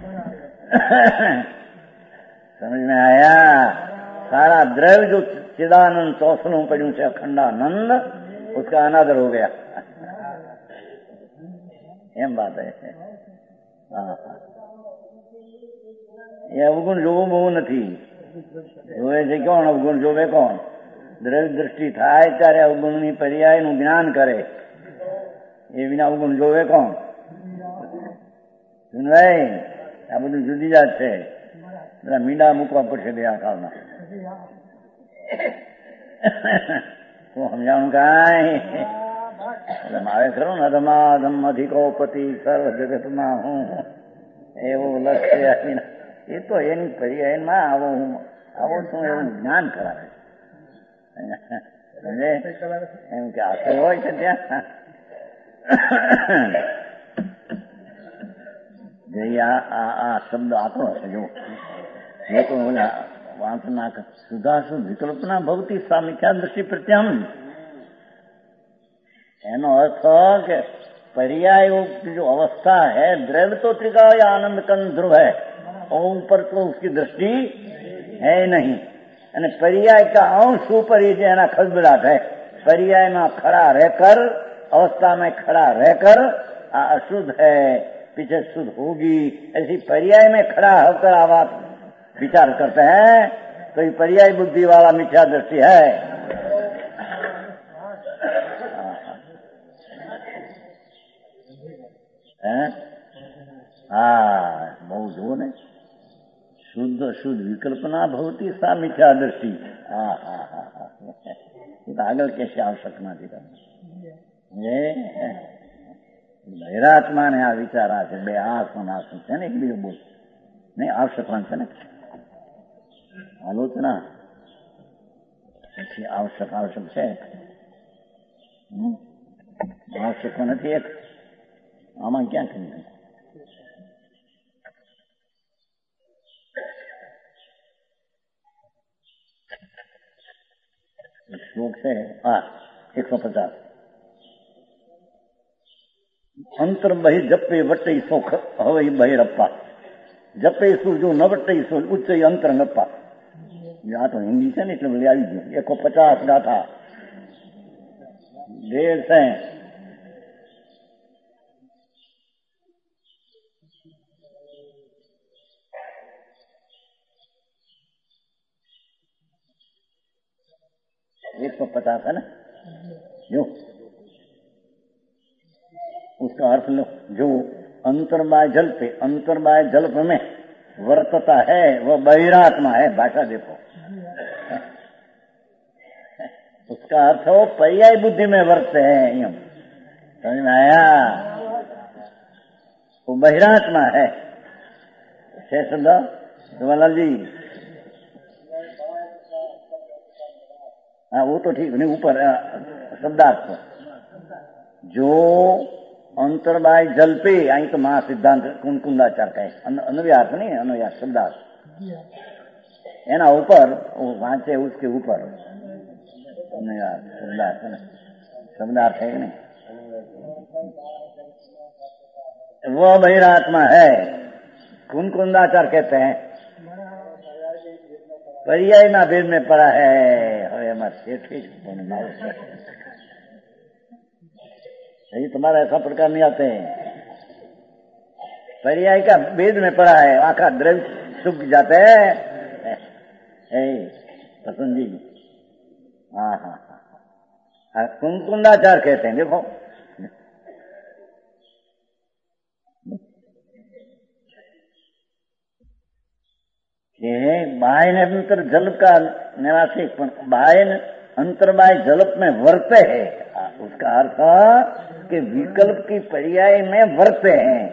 समझ में आया? सारा द्रव्य जो चिदानंद चौसलों पर से अखंडानंद, उसका अनादर हो गया। एम बात है। ये अवगुण જોવું બહુ નથી, જોવે છે કોણ? અવગુણ જોવે કોણ? દ્રવ્ય દૃષ્ટિ થાય ત્યારે અવગુણની પર્યાયનું જ્ઞાન કરે, એ વિના અવગુણ જોવે કોણ? ભાઈ આ બધું જુદી જાત છે, બધા મીંડા મૂકવા પડશે બે આ કાળમાં. હું સમજાવું કાંઈ? મારે ખરું ને અધમાધમ અધિકોપતિ સર્વ જગતમાં હું એવું લક્ષ્ય એ તો એની પર્યાયમાં આવો શું એવું જ્ઞાન કરાવે એમ કે આખર હોય છે ત્યાં આ શબ્દ આકડો છે. જો તો ઓલા વાંચના સુધાસુ વિકલ્પના ભવતી સા મિથ્યા દૃષ્ટિ પ્રત્યમ, એનો अर्थ कि पर्याय जो अवस्था है, द्रव्य तो त्रिकाय आनंद कंद ध्रुव है और ऊपर तो उसकी दृष्टि है नहीं, અને पर्याय का अंश ऊपर ही जो है ना खलबलाट है, पर्याय में खड़ा रहकर, अवस्था में खड़ा रहकर अशुद्ध है, पीछे शुद्ध होगी, ऐसी पर्याय में खड़ा होकर आवाज विचार करते हैं तो ये पर्याय बुद्धि वाला मिथ्या दृष्टि है. બહુ જુઓ ને, શુદ્ધ શુદ્ધ વિકલ્પના ભવતી સા મિથ્યા દૃષ્ટિ. આગળ કહેશે આવશ્યક નથી. બહેરાત્માને આ વિચાર આ છે, બે આસન છે ને, એક બીજું બોલ નહીં, આવશ્યક છે ને આલોચના, પછી આવશ્યક છે, આવશ્યક નથી એક. આમાં ક્યાં કરી શ્લોક છે 150. અંતર બહિ જપે વટે સો હવે બહિરપ્પા, જપે શું જો ન વટે સો ઉચ્ચ અંતર નપ્પા. આ તો હિન્દી છે ને એટલે બધી આવી ગયું. 150 ગાથા 150 150 है ना. जो उसका अर्थ लो, जो अंतर्बाह्य जल पे, अंतर्बाह्य जल्प में वर्तता है वह बहिरात्मा है. भाषा देखो, उसका अर्थ वो पर्याय बुद्धि में वर्तते हैं. यूं समझ में आया? वो बहिरात्मा है. शब्द जवाहरलाल जी, हाँ वो तो ठीक नहीं, ऊपर शब्दार्थ जो अंतर्बाह्य जल पे, आई तो महा सिद्धांत कुंकुंदाचार का है, अन्वयार्थ नहीं, अन्वयार्थ शब्दार्थ है ना, ऊपर वो वांचे उसके ऊपर अन्वयार्थ शब्दार्थ है ना, शब्दार्थ है नहीं, वह बहिरात्मा है. कुंकुंदाचार कहते हैं पर्याय ना भेद में पड़ा है. હવે એમાં यही तुम्हारा ऐसा प्रकार नहीं आते हैं. पर्याय का भेद में पड़ा है, आखा द्रव्य सूख जाते हैं. प्रसन्न जी, हाँ, कुंकुंदाचार कहते हैं. देखो કે બાહ્ય ને અંતર जल का निवासी बाह्य अंतर बाह्य जलप में वर्ते है, उसका अर्थ कि विकल्प की पर्याय में वर्ते हैं।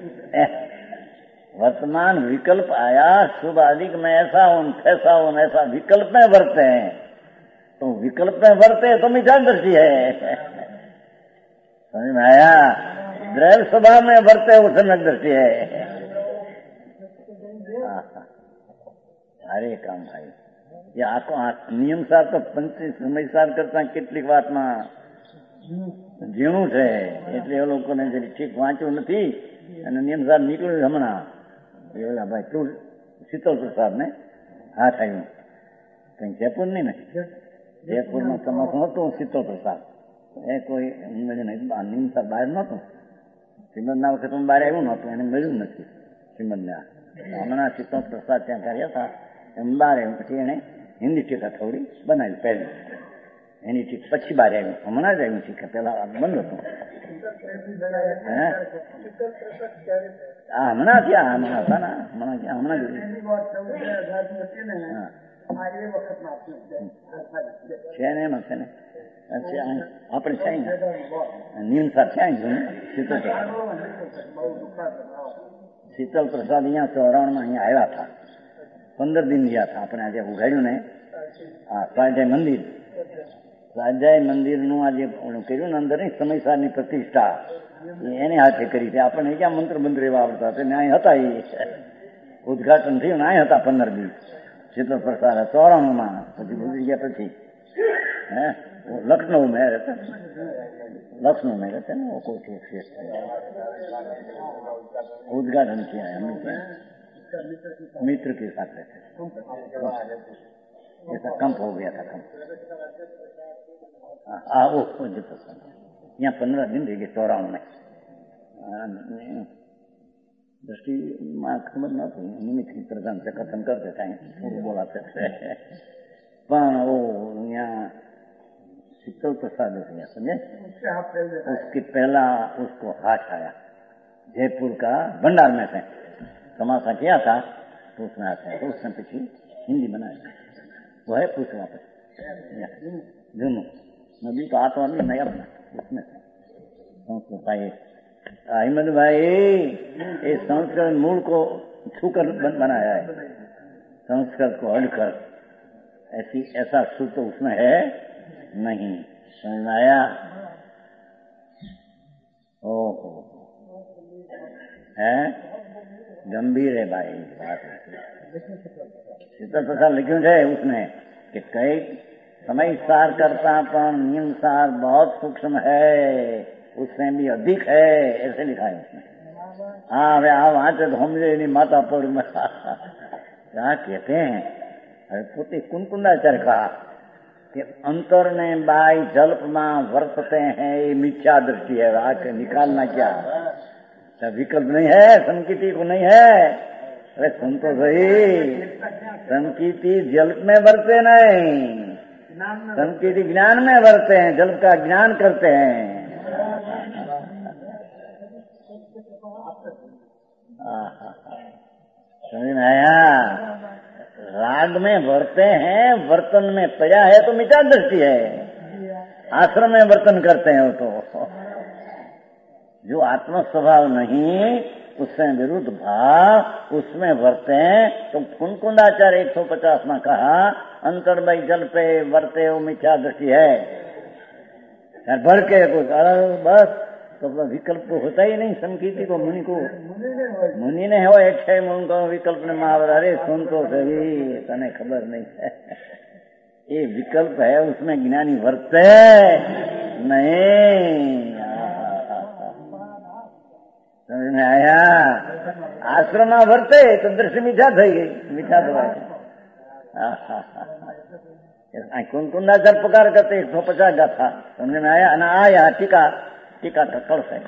वर्तमान विकल्प आया, शुभ अधिक में ऐसा हो ऐसा विकल्प में वर्ते हैं, तो विकल्प में वर्ते तो मिथ्यादृष्टि है। समझ में आया? द्रव्य स्वभाव में वर्ते वो सम्यक दृष्टि है। अरे काम भाई, ये નિયમ સાર તો પંચી સમય સાર કરતા કેટલીક વાતમાં ઝીણું છે, એટલે એ લોકોને જરી ઠીક વાંચ્યું નથી અને નિયમ સાર નીકળ્યું હમણાં એ ભાઈ તું શીતલ પ્રસાદ ને હાથ આવ્યું કઈ જયપુર નહીં ને, જયપુરમાં તમારું નહોતું શીતલ પ્રસાદ, એ કોઈ નિયમ સાર બહાર નહોતું, શ્રીમદના વખતે બહાર આવ્યું નહોતું, એને મળ્યું નથી શ્રીમદને. હમણાં શીતલ પ્રસાદ ત્યાં કર્યા હતા, એમ બહાર આવ્યું, પછી એને હિન્દી ટીકા થોડી બનાવી પહેલી, એની ટીક પછી બહાર આવ્યું, હમણાં જ આવ્યું ટીકા, પેલા બંધ હતું. હમણાં ક્યાં હમણાં હતા ને, હમણાં ક્યાં હમણાં જ છે ને, એમાં છે ને આપણે છે ને નિયમ સાર છે શીતલ પ્રસાદ. શીતલ પ્રસાદ અહીંયા ચોરાણમાં અહીંયા આવ્યા હતા, 15 दिन ગયા હતા. આપણે આજે ઉઘાડ્યું ને સ્વાધ્યાય મંદિર, સ્વાધ્યાય મંદિરનું આજે કર્યું ને અંદર સમયસારની પ્રતિષ્ઠા એને હાથે કરી છે. આપણને ક્યાં મંત્ર બંત્ર એવા આવડતા હતા, ને અહીં હતા, એ ઉદઘાટન થયું ને અહીં હતા 15 दिन શીતલ પ્રસાદ 94માં, પછી ગુજરી ગયા પછી હે लखनऊ में रहते, लखनऊ में रहते ना, वो कोई उद्घाटन किया है हमने, मित्र के साथ रहते, ऐसा कंप हो गया था, कंप यहाँ 15 दिन रह गए 94 में. दृष्टि में खबर न थी, निमित्त की प्रधान से कथन करते थे, बोलाते थे, पर वो यहाँ शीतल प्रसाद समझे, उसके पहला उसको हाथ आया जयपुर का भंडार में से तमाशा किया था, तो उसमें हाथ आया, तो उसने पीछे हिंदी बनाया, वो है पूछ वापस दोनों नदी तो आत्मा भी नया बना उसमें संस्कृत आए. अहमद भाई ये संस्कृत मूल को छूकर बनाया है, संस्कृत को हटकर ऐसा सुर तो उसमें है नहीं. समझ आया? ओहो है गंभीर है भाई बात. शीतल प्रसाद लिख्યું છે उसने कि कई समय सार करता पर नियम सार बहुत सूक्ष्म है, उससे भी अधिक है, ऐसे लिखा है उसने. हाँ वे आप वहां से हमसे नहीं माता पर क्या कहते हैं, अरे पोते कुनकुंदाचार्य कहा कि अंतर ने बाई जल्प में वर्तते हैं, ये मिथ्या दृष्टि है. आके निकालना क्या, विकल्प नहीं है, संकीति को नहीं है. अरे सुन तो सही, संकीति जल्प में वर्ते नहीं, संकीति ज्ञान में वर्ते हैं, जल्प का ज्ञान करते हैं. समझ में आया? राग में वर्ते हैं, वर्तन में पया है तो मिथ्या दृष्टि है. आश्रम में वर्तन करते हैं वो तो, जो आत्म स्वभाव नहीं उससे विरुद्ध भाव उसमें वर्ते हैं. तो कुनकुंदाचार्य 150 में कहा अंतर भाई जल पे वर्ते वो मिथ्या दृष्टि है. भर के कुछ बस तो विकल्प तो होता ही नहीं. संकीर्ति को मुनि को मुनि ने हो एक है मुन को विकल्प ने महावरा. अरे सुन तो सही, तने खबर नहीं है, ये विकल्प है, उसमें ज्ञानी वर्ते नहीं. समझ में आया? आश्रम में वर्ते तो दृष्टि मीठा थी गई, मीठा दवा. कुनकुंदाचार्य पकार करते 150 का था. समझ में आया? ना आया टीका टीका का कल है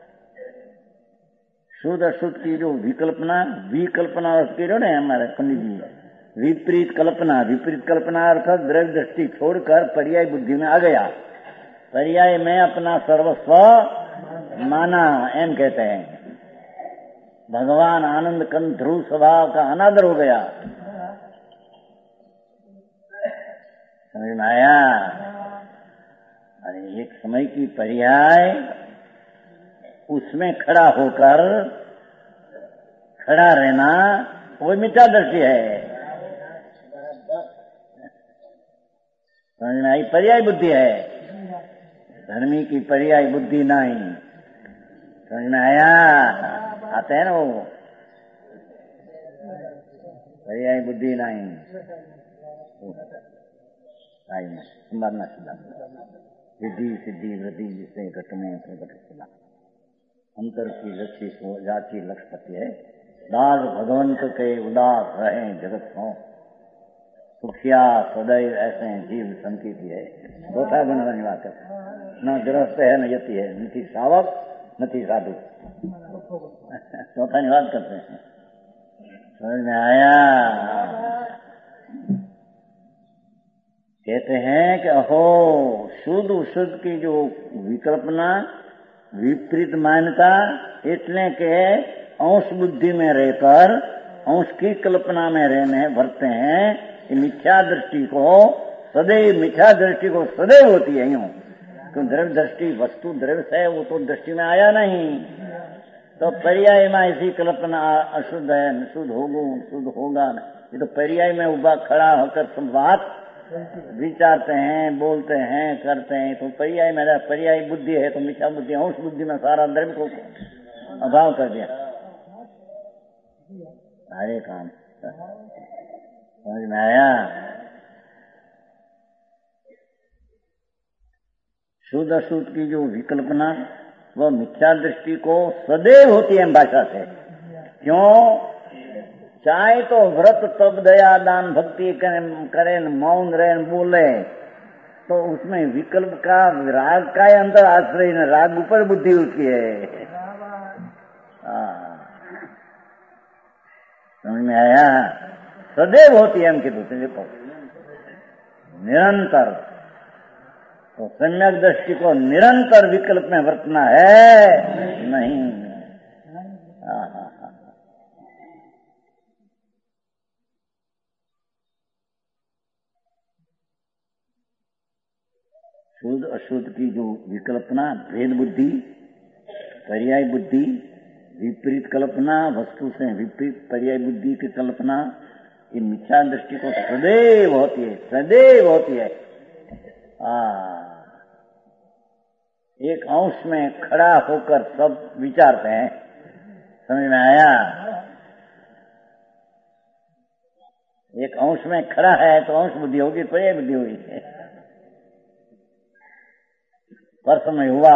शुद्ध अशुद्ध की जो विकल्पना विकल्पना की जो है हमारे पंडित जी, विपरीत कल्पना, विपरीत कल्पना अर्थात द्रव्य दृष्टि छोड़कर पर्याय बुद्धि में आ गया. पर्याय में अपना सर्वस्व माना, एम कहते हैं. भगवान आनंद कंद ध्रुव स्वभाव का अनादर हो गया, समझ में आया? अरे एक समय की पर्याय उसमें खड़ा होकर खड़ा रहना वो मिथ्या दृष्टि है। समझ में आई? पर्याय बुद्धि है, धर्मी की पर्याय बुद्धि नहीं। समझ में आया? आते हैं ना वो पर्याय बुद्धि नहीं। संभावना सिद्धि सिद्धि वृद्धि जिससे घट में प्रकट सिला अंतर की लक्ष्य को जाति लक्ष्यपति है। दास भगवंत के उदास रहे जगत हो, सुखिया सदैव ऐसे जीव संकीति है। चौथा बन निवास न गृहस्थ है न यति है, न थी सावक न थी साधु। चौथा निवास करते हैं। समझ में आया? कहते हैं कि अहो शुद्ध शुद्ध की जो विकल्पना विपरीत मान्यता इतने के अंश बुद्धि में रहकर अंश की कल्पना में रहने भरते हैं। कि मिथ्या दृष्टि को सदैव होती है। यूं क्यों? द्रव्य दृष्टि वस्तु द्रव्य है, वो तो दृष्टि में आया नहीं। तो पर्याय में ऐसी कल्पना अशुद्ध है, शुद्ध होगा न। ये तो पर्याय में उबा खड़ा होकर सब बात विचारते हैं, बोलते हैं, करते हैं। तो पर्याय मेरा पर्याय बुद्धि है, तो मिथ्या बुद्धि अंश बुद्धि में सारा द्रव्य को अभाव कर दिया सारे काम। समझ में आया? शुद्ध अशुद्ध की जो विकल्पना वह मिथ्या दृष्टि को सदैव होती है भाषा से। क्यों? चाहे तो व्रत तप दया दान भक्ति करें मौन रहे बोले, तो उसमें विकल्प का राग का अंदर आश्रय न, राग ऊपर बुद्धि उसकी है। समझ में आया? सदैव होती है उनकी दूसरे देखो निरंतर। तो सम्यक दृष्टि को निरंतर विकल्प में वर्तना है नहीं। शुद्ध अशुद्ध की जो विकल्पना भेद बुद्धि पर्याय बुद्धि विपरीत कल्पना वस्तु से विपरीत पर्याय बुद्धि की कल्पना ये मिथ्या दृष्टि को सदैव होती है। एक अंश में खड़ा होकर सब विचारते हैं। समझ में आया? एक अंश में खड़ा है तो अंश बुद्धि होगी, पर्याय बुद्धि होगी। पर समय हुआ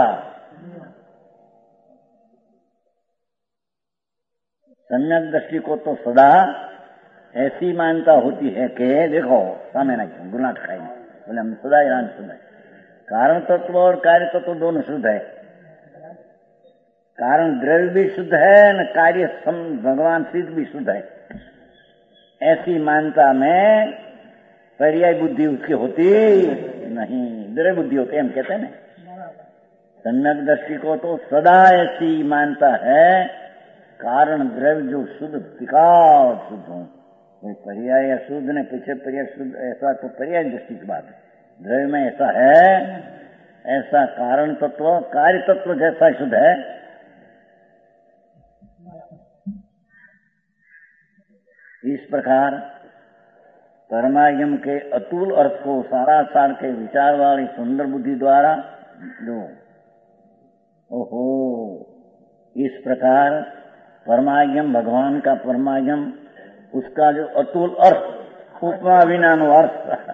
सम्यक दृष्टि को तो सदा ऐसी मान्यता होती है कि देखो सामने ना गुना खाई बोले हम सदा ईरान शुद्ध है। कारण तत्व और कार्य तत्व दोनों शुद्ध है। कारण द्रव्य भी शुद्ध है न कार्य भगवान सिद्ध भी शुद्ध है। ऐसी मान्यता में पर्याय बुद्धि उसकी होती नहीं, द्रव्य बुद्धि होती है। हम कहते हैं ना सम्यक दृष्टि को तो सदा ऐसी मान्यता है कारण द्रव्य जो शुद्ध विकार शुद्ध हो। कोई पर्याय अशुद्ध ने पीछे पर्याय शुद्ध, ऐसा तो पर्याय दृष्टि की बात है। द्रव्य में ऐसा है, ऐसा कारण तत्व कार्य तत्व जैसा शुद्ध है। इस प्रकार परमायम के अतुल अर्थ को सारा सार के विचार वाली सुंदर बुद्धि द्वारा जो ओहो इस प्रकार परमायम भगवान का परमायम उसका जो अतुल अर्थ उपमा विनानो अर्थ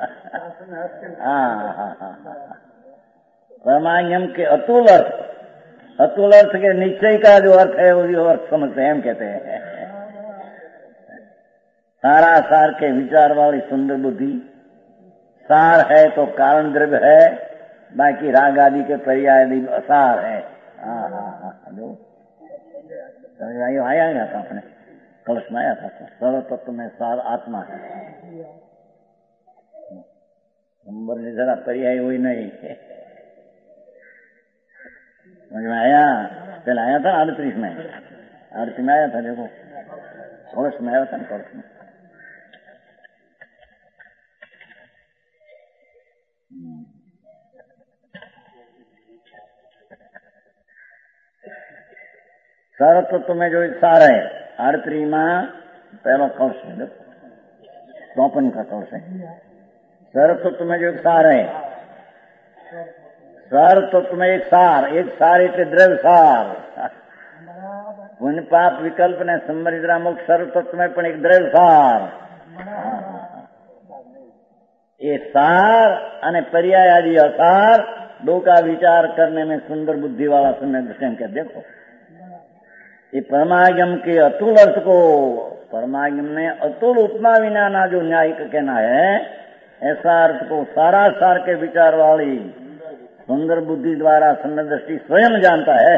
परमायम के अतुल अर्थ के निश्चय का जो अर्थ है वो अर्थ समझते हैं। हम कहते हैं सारा सार के विचार वाली सुंदर बुद्धि सार है तो कारण द्रव्य है, बाकी राग आदि के पर्याय आदि असार है। आया गया था अपने कलश में आया था सर्व तत्व में सार आत्मा है। नंबर ने जरा पर्याय हुई नहीं समझ में आया? पहले आया था आरती में आया था। देखो कलश में आया था ना कलश में સર તત્વ में जो एक सार है, 38 में पहला कौश है, 54 का कौश है। सर तत्व में जो एक सार है, सर तत्व में एक सार એટલે દ્રવ્ય સાર। પુણ્ય પાપ વિકલ્પ ને સંમરિદ્રા મોક્ષ સર્વ તત્વ में પણ એક દ્રવ્ય સાર। ये सार અને पर्याय आदि असार दो का विचार करने में सुंदर बुद्धि वाला समय दृष्टि के देखो, ये परमागम के अतुल अर्थ को, परमागम में अतुल उपमा विना ना जो न्यायिक कहना है, ऐसा अर्थ को सारा सार के विचार वाली सुंदर बुद्धि द्वारा समय दृष्टि स्वयं जानता है।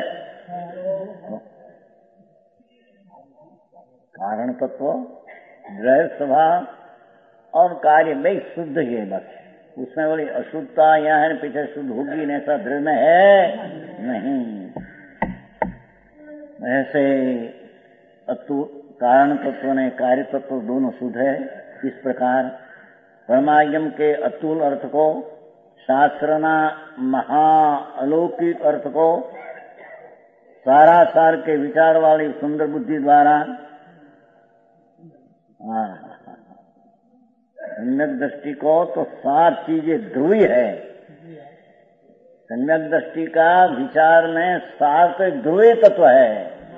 कारण तत्व, द्रव्य स्वभाव और कार्य में शुद्ध ही है बस, उसमें बोली अशुद्धता यहाँ है, पीछे शुद्ध होगी नहीं, ऐसा द्रव्य में है नहीं। ऐसे कारण तत्व ने कार्य तत्व दोनों शुद्ध है। इस प्रकार परमागम के अतुल अर्थ को, शास्त्रना महाअलौकिक अर्थ को सारा सार के विचार वाली सुंदर बुद्धि द्वारा सम्यक दृष्टि को तो सार चीजें ध्रुवी है। सम्यक दृष्टि का विचार में सार तो एक ध्रुवी तत्व है।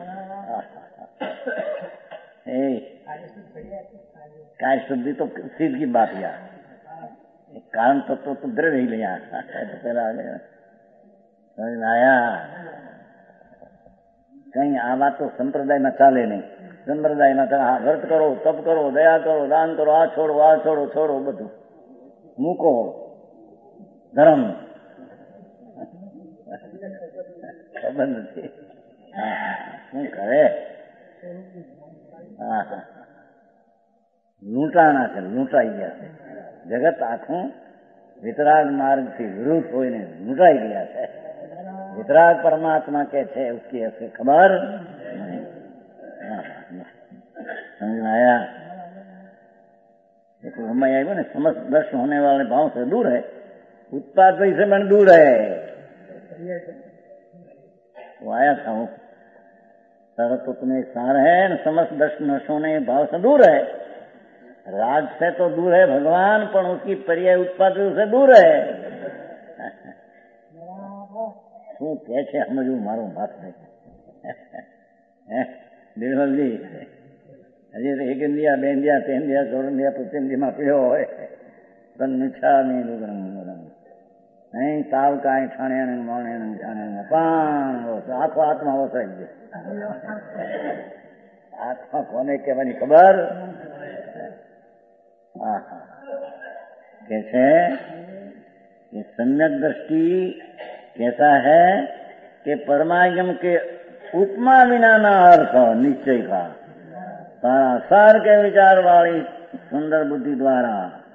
कार्य शुद्धि तो सीधी बात यार, कारण तत्व तो द्रव्य ही लिया तो पहला आ गया, समझ में आया। कहीं आवा तो संप्रदाय में चाले नहीं, संप्रदाय में चला व्रत करो, तप करो, दया करो, दान करो, आ छोड़ो छोड़ो બધું મૂકો ધર્મ ખબર નથી શું કરે। લૂંટાણા છે, લૂંટાઈ ગયા છે, જગત આખું વિતરાગ માર્ગથી વિરુદ્ધ હોઈને લૂંટાઈ ગયા છે। वितराग परमात्मा के थे उसकी ऐसे खबर नहीं। समझ में आया। देखो हमें आएगा ना, समस्त दर्शन होने वाले भाव से दूर है, उत्पाद से मन दूर है। वो आया था वो सारा तो तुम्हें सार है, समस्त दर्शन होने भाव से दूर है। राग से तो दूर है भगवान, पर उसकी पर्याय उत्पाद से दूर है। શું કે છે સમજવું મારું વાત નહીં। નિર્મલજી હજી તો એક ઇન્ડિયા, બે ઇન્ડિયા, તે ઇન્ડિયા, ચોર ઇન્ડિયા, પ્રતિ ઇન્ડિયામાં પીડ્યો હોય પણ મીઠા નહીં નહીં તાવ કાંઈ ઠાણે મોણે ઠાણે પણ આખો આત્મા વસાઈ ગયો। આત્મા કોને કહેવાની ખબર? કે છે કે सम्यक दृष्टि कैसा है कि परमागम के उपमा विना ना अर्थ निश्चय का सारा सार के विचार वाली सुंदर बुद्धि द्वारा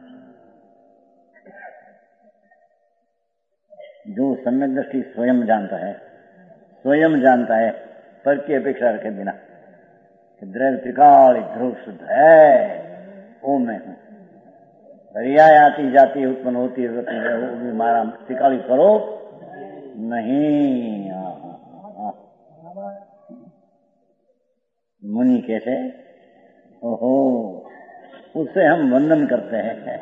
जो सम्यक दृष्टि स्वयं जानता है पर की अपेक्षा रखे बिना। द्रव्य त्रिकाल ध्रुव शुद्ध है, वो मैं हूं। पर्याय आती जाती उत्पन्न होती रहती है, वो भी हमारा त्रिकाली स्वरूप नहीं। मुनि कैसे? ओहो, उससे हम वंदन करते हैं।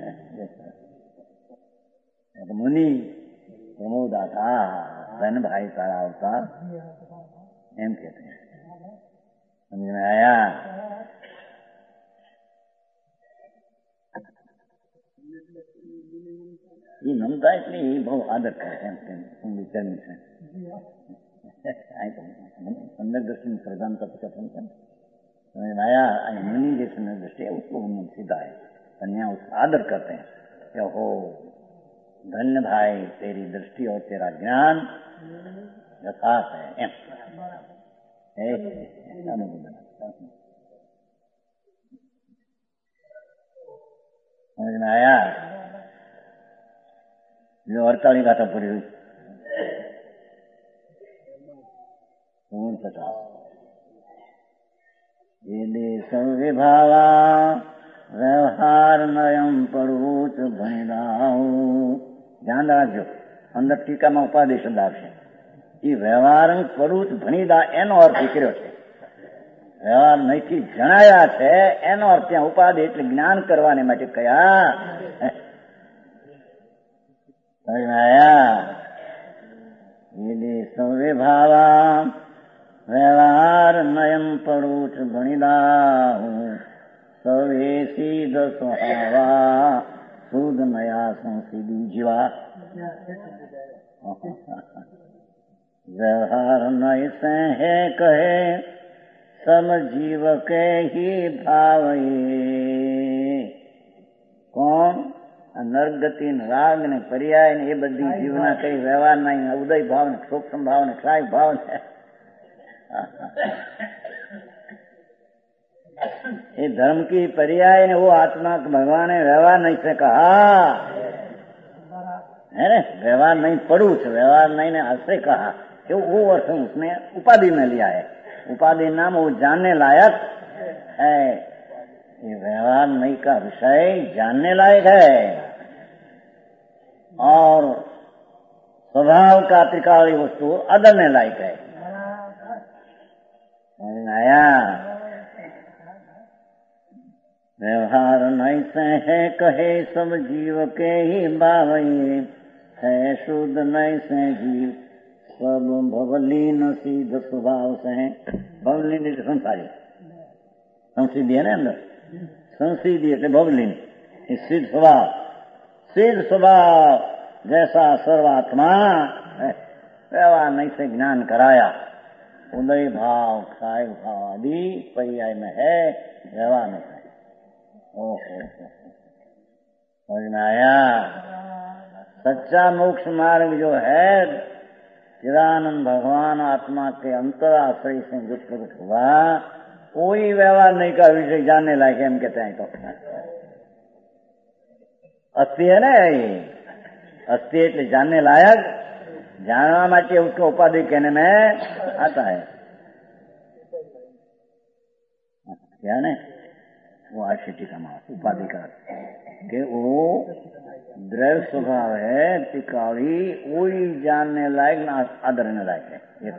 मुनि प्रमोद आता धन भाई सारा अवतार एम कहते हैं। समझ में आया। ये ममता इसलिए बहुत आदर करते हैं विचरण से। सम्यक दृष्टि प्रधान तत्व का फंक्शन समझ में आया। मुनि जो सम्यक दृष्टि है उसको उन्होंने सीधा है, कन्या उसका आदर करते हैं कि हो धन्य भाई, तेरी दृष्टि और तेरा ज्ञान यथार्थ है। समझ में आया। जो 48 गाथा पूरी हुई 49। विभावा व्यवहार नयम पड़ोच भणिदाऊ। ध्यान રાખજો, અંદર ટીકામાં ઉપાધિ શબ્દ આવશે। એ વ્યવહાર પડવું જ ભણીદા એનો અર્થ કર્યો છે. વ્યવહાર નહીંથી જણાયા છે એનો અર્થ ત્યાં ઉપાધિ એટલે જ્ઞાન કરવાને માટે કયા સૌવે ભાવા વ્યવહાર નયમ પડવું જ ભણીદા સવે સીધ સ્વભાવા શુદ્ધ નયા સંસીધી જીવા व्यवहार नय से है कहे सब जीव के ही भाव કોણ નરગતિ રાગ ને પર્યાય ને એ બધી જીવના કઈ વ્યવહાર ના ઉદય ભાવ ને સૂક્ષ્મ ભાવ ને ક્ષાય ભાવ ને ये धर्म की पर्याय ने वो आत्मा भगवान ने व्यवहार नहीं से कहा है ना, व्यवहार नहीं पड़ू से व्यवहार नहीं ने हंसे कहा कि वो अर्थ उसने उपाधि में लिया है. उपाधि नाम वो जानने लायक है. ये व्यवहार नहीं का विषय जानने लायक है और स्वभाव का त्रिकाली वस्तु अदरने लायक है. आया व्यवहार नहीं से है कहे सब जीव के ही भावई है शुद्ध नहीं से जीव सब भवलीन सीध स्वभाव से भवलीन संसारी संसिद्धि है ना अंदर संसिद्धि એટલે ભવલીન सिद्ध स्वभाव जैसा सर्वात्मा व्यवहार नहीं से ज्ञान कराया उदय भाव क्षय भाव आदि पर्याय में है व्यवहार नहीं है. समझ में आया. सच्चा मोक्ष मार्ग जो है चिदानंद भगवान आत्मा के अंतराश्रय से युक्त हुआ कोई व्यवहार नहीं का विषय जानने लायक हम कहते हैं. तो अस्थि है ना ये अस्थि એટલે जानने लायक जानवा માટે उसको उपाधि कहने में आता है. क्या नहीं वो आशिका में उपाधि का कि वो द्रव्य स्वभाव है टिकावी वही जानने लायक ना आदरने लायक है. ये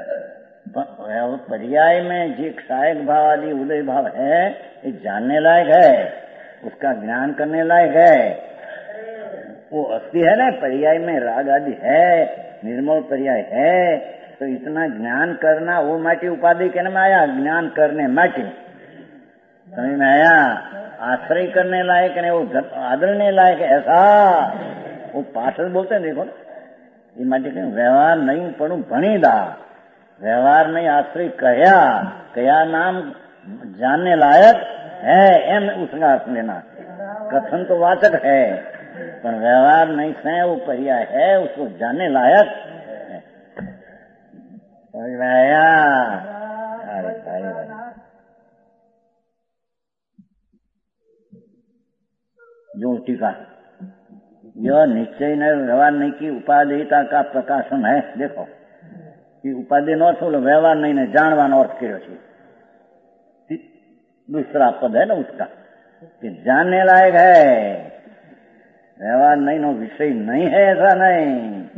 पर्याय में जो क्षायक भाव आदि उदय भाव है ये जानने लायक है उसका ज्ञान करने लायक है. वो अस्थि है ना पर्याय में राग आदि है निर्मल पर्याय है तो इतना ज्ञान करना वो माटी उपाधि कहने में आया. ज्ञान करने माटी समझ में आया. आश्रय करने लायक नहीं वो आदरने लायक ऐसा वो पाठक बोलते हैं. देखो ये माटी कहीं व्यवहार नहीं पड़ू भणीदा व्यवहार नहीं आश्रय कया कया नाम जानने लायक है एम उसका अर्थ लेना. कथन तो वाचक है पर व्यवहार नहीं से वो पर्याय है उसको जानने लायक है. समझ में आया. अरे भाई जो टीका यह निश्चय न व्यवहार नहीं की उपाधिता का प्रकाशन है. देखो कि उपाधि नो अर्थ व्यवहार नहीं ने जानवानो अर्थ કર્યો છે. दूसरा पद है ना उसका कि जानने लायक है व्यवहार नहीं नो विषय नहीं है ऐसा नहीं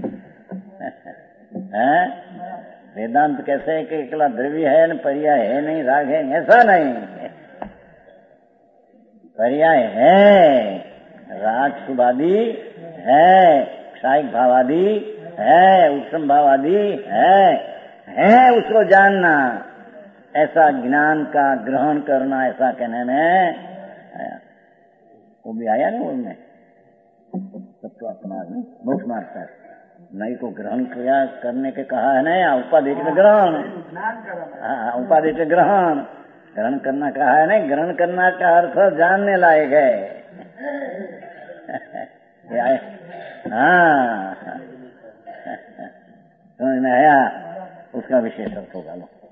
है. वेदांत कैसे है कि एकला द्रव्य है न पर्याय है नहीं राग है ऐसा नहीं. पर्याय है राग शुभादि है क्षायिक भावादि है उत्तम भावादि है उसको जानना ऐसा ज्ञान का ग्रहण करना ऐसा कहने में वो भी आया ना उनमें सबको अपना मोक्ष मार्ग नहीं को ग्रहण किया करने के कहा है ना उपाधि के ग्रहण. हाँ उपाधि के ग्रहण ग्रहण करना कहा है नहीं. ग्रहण करना का अर्थ जानने लायक है. हाँ समझ में आया. उसका विशेष अर्थ होगा.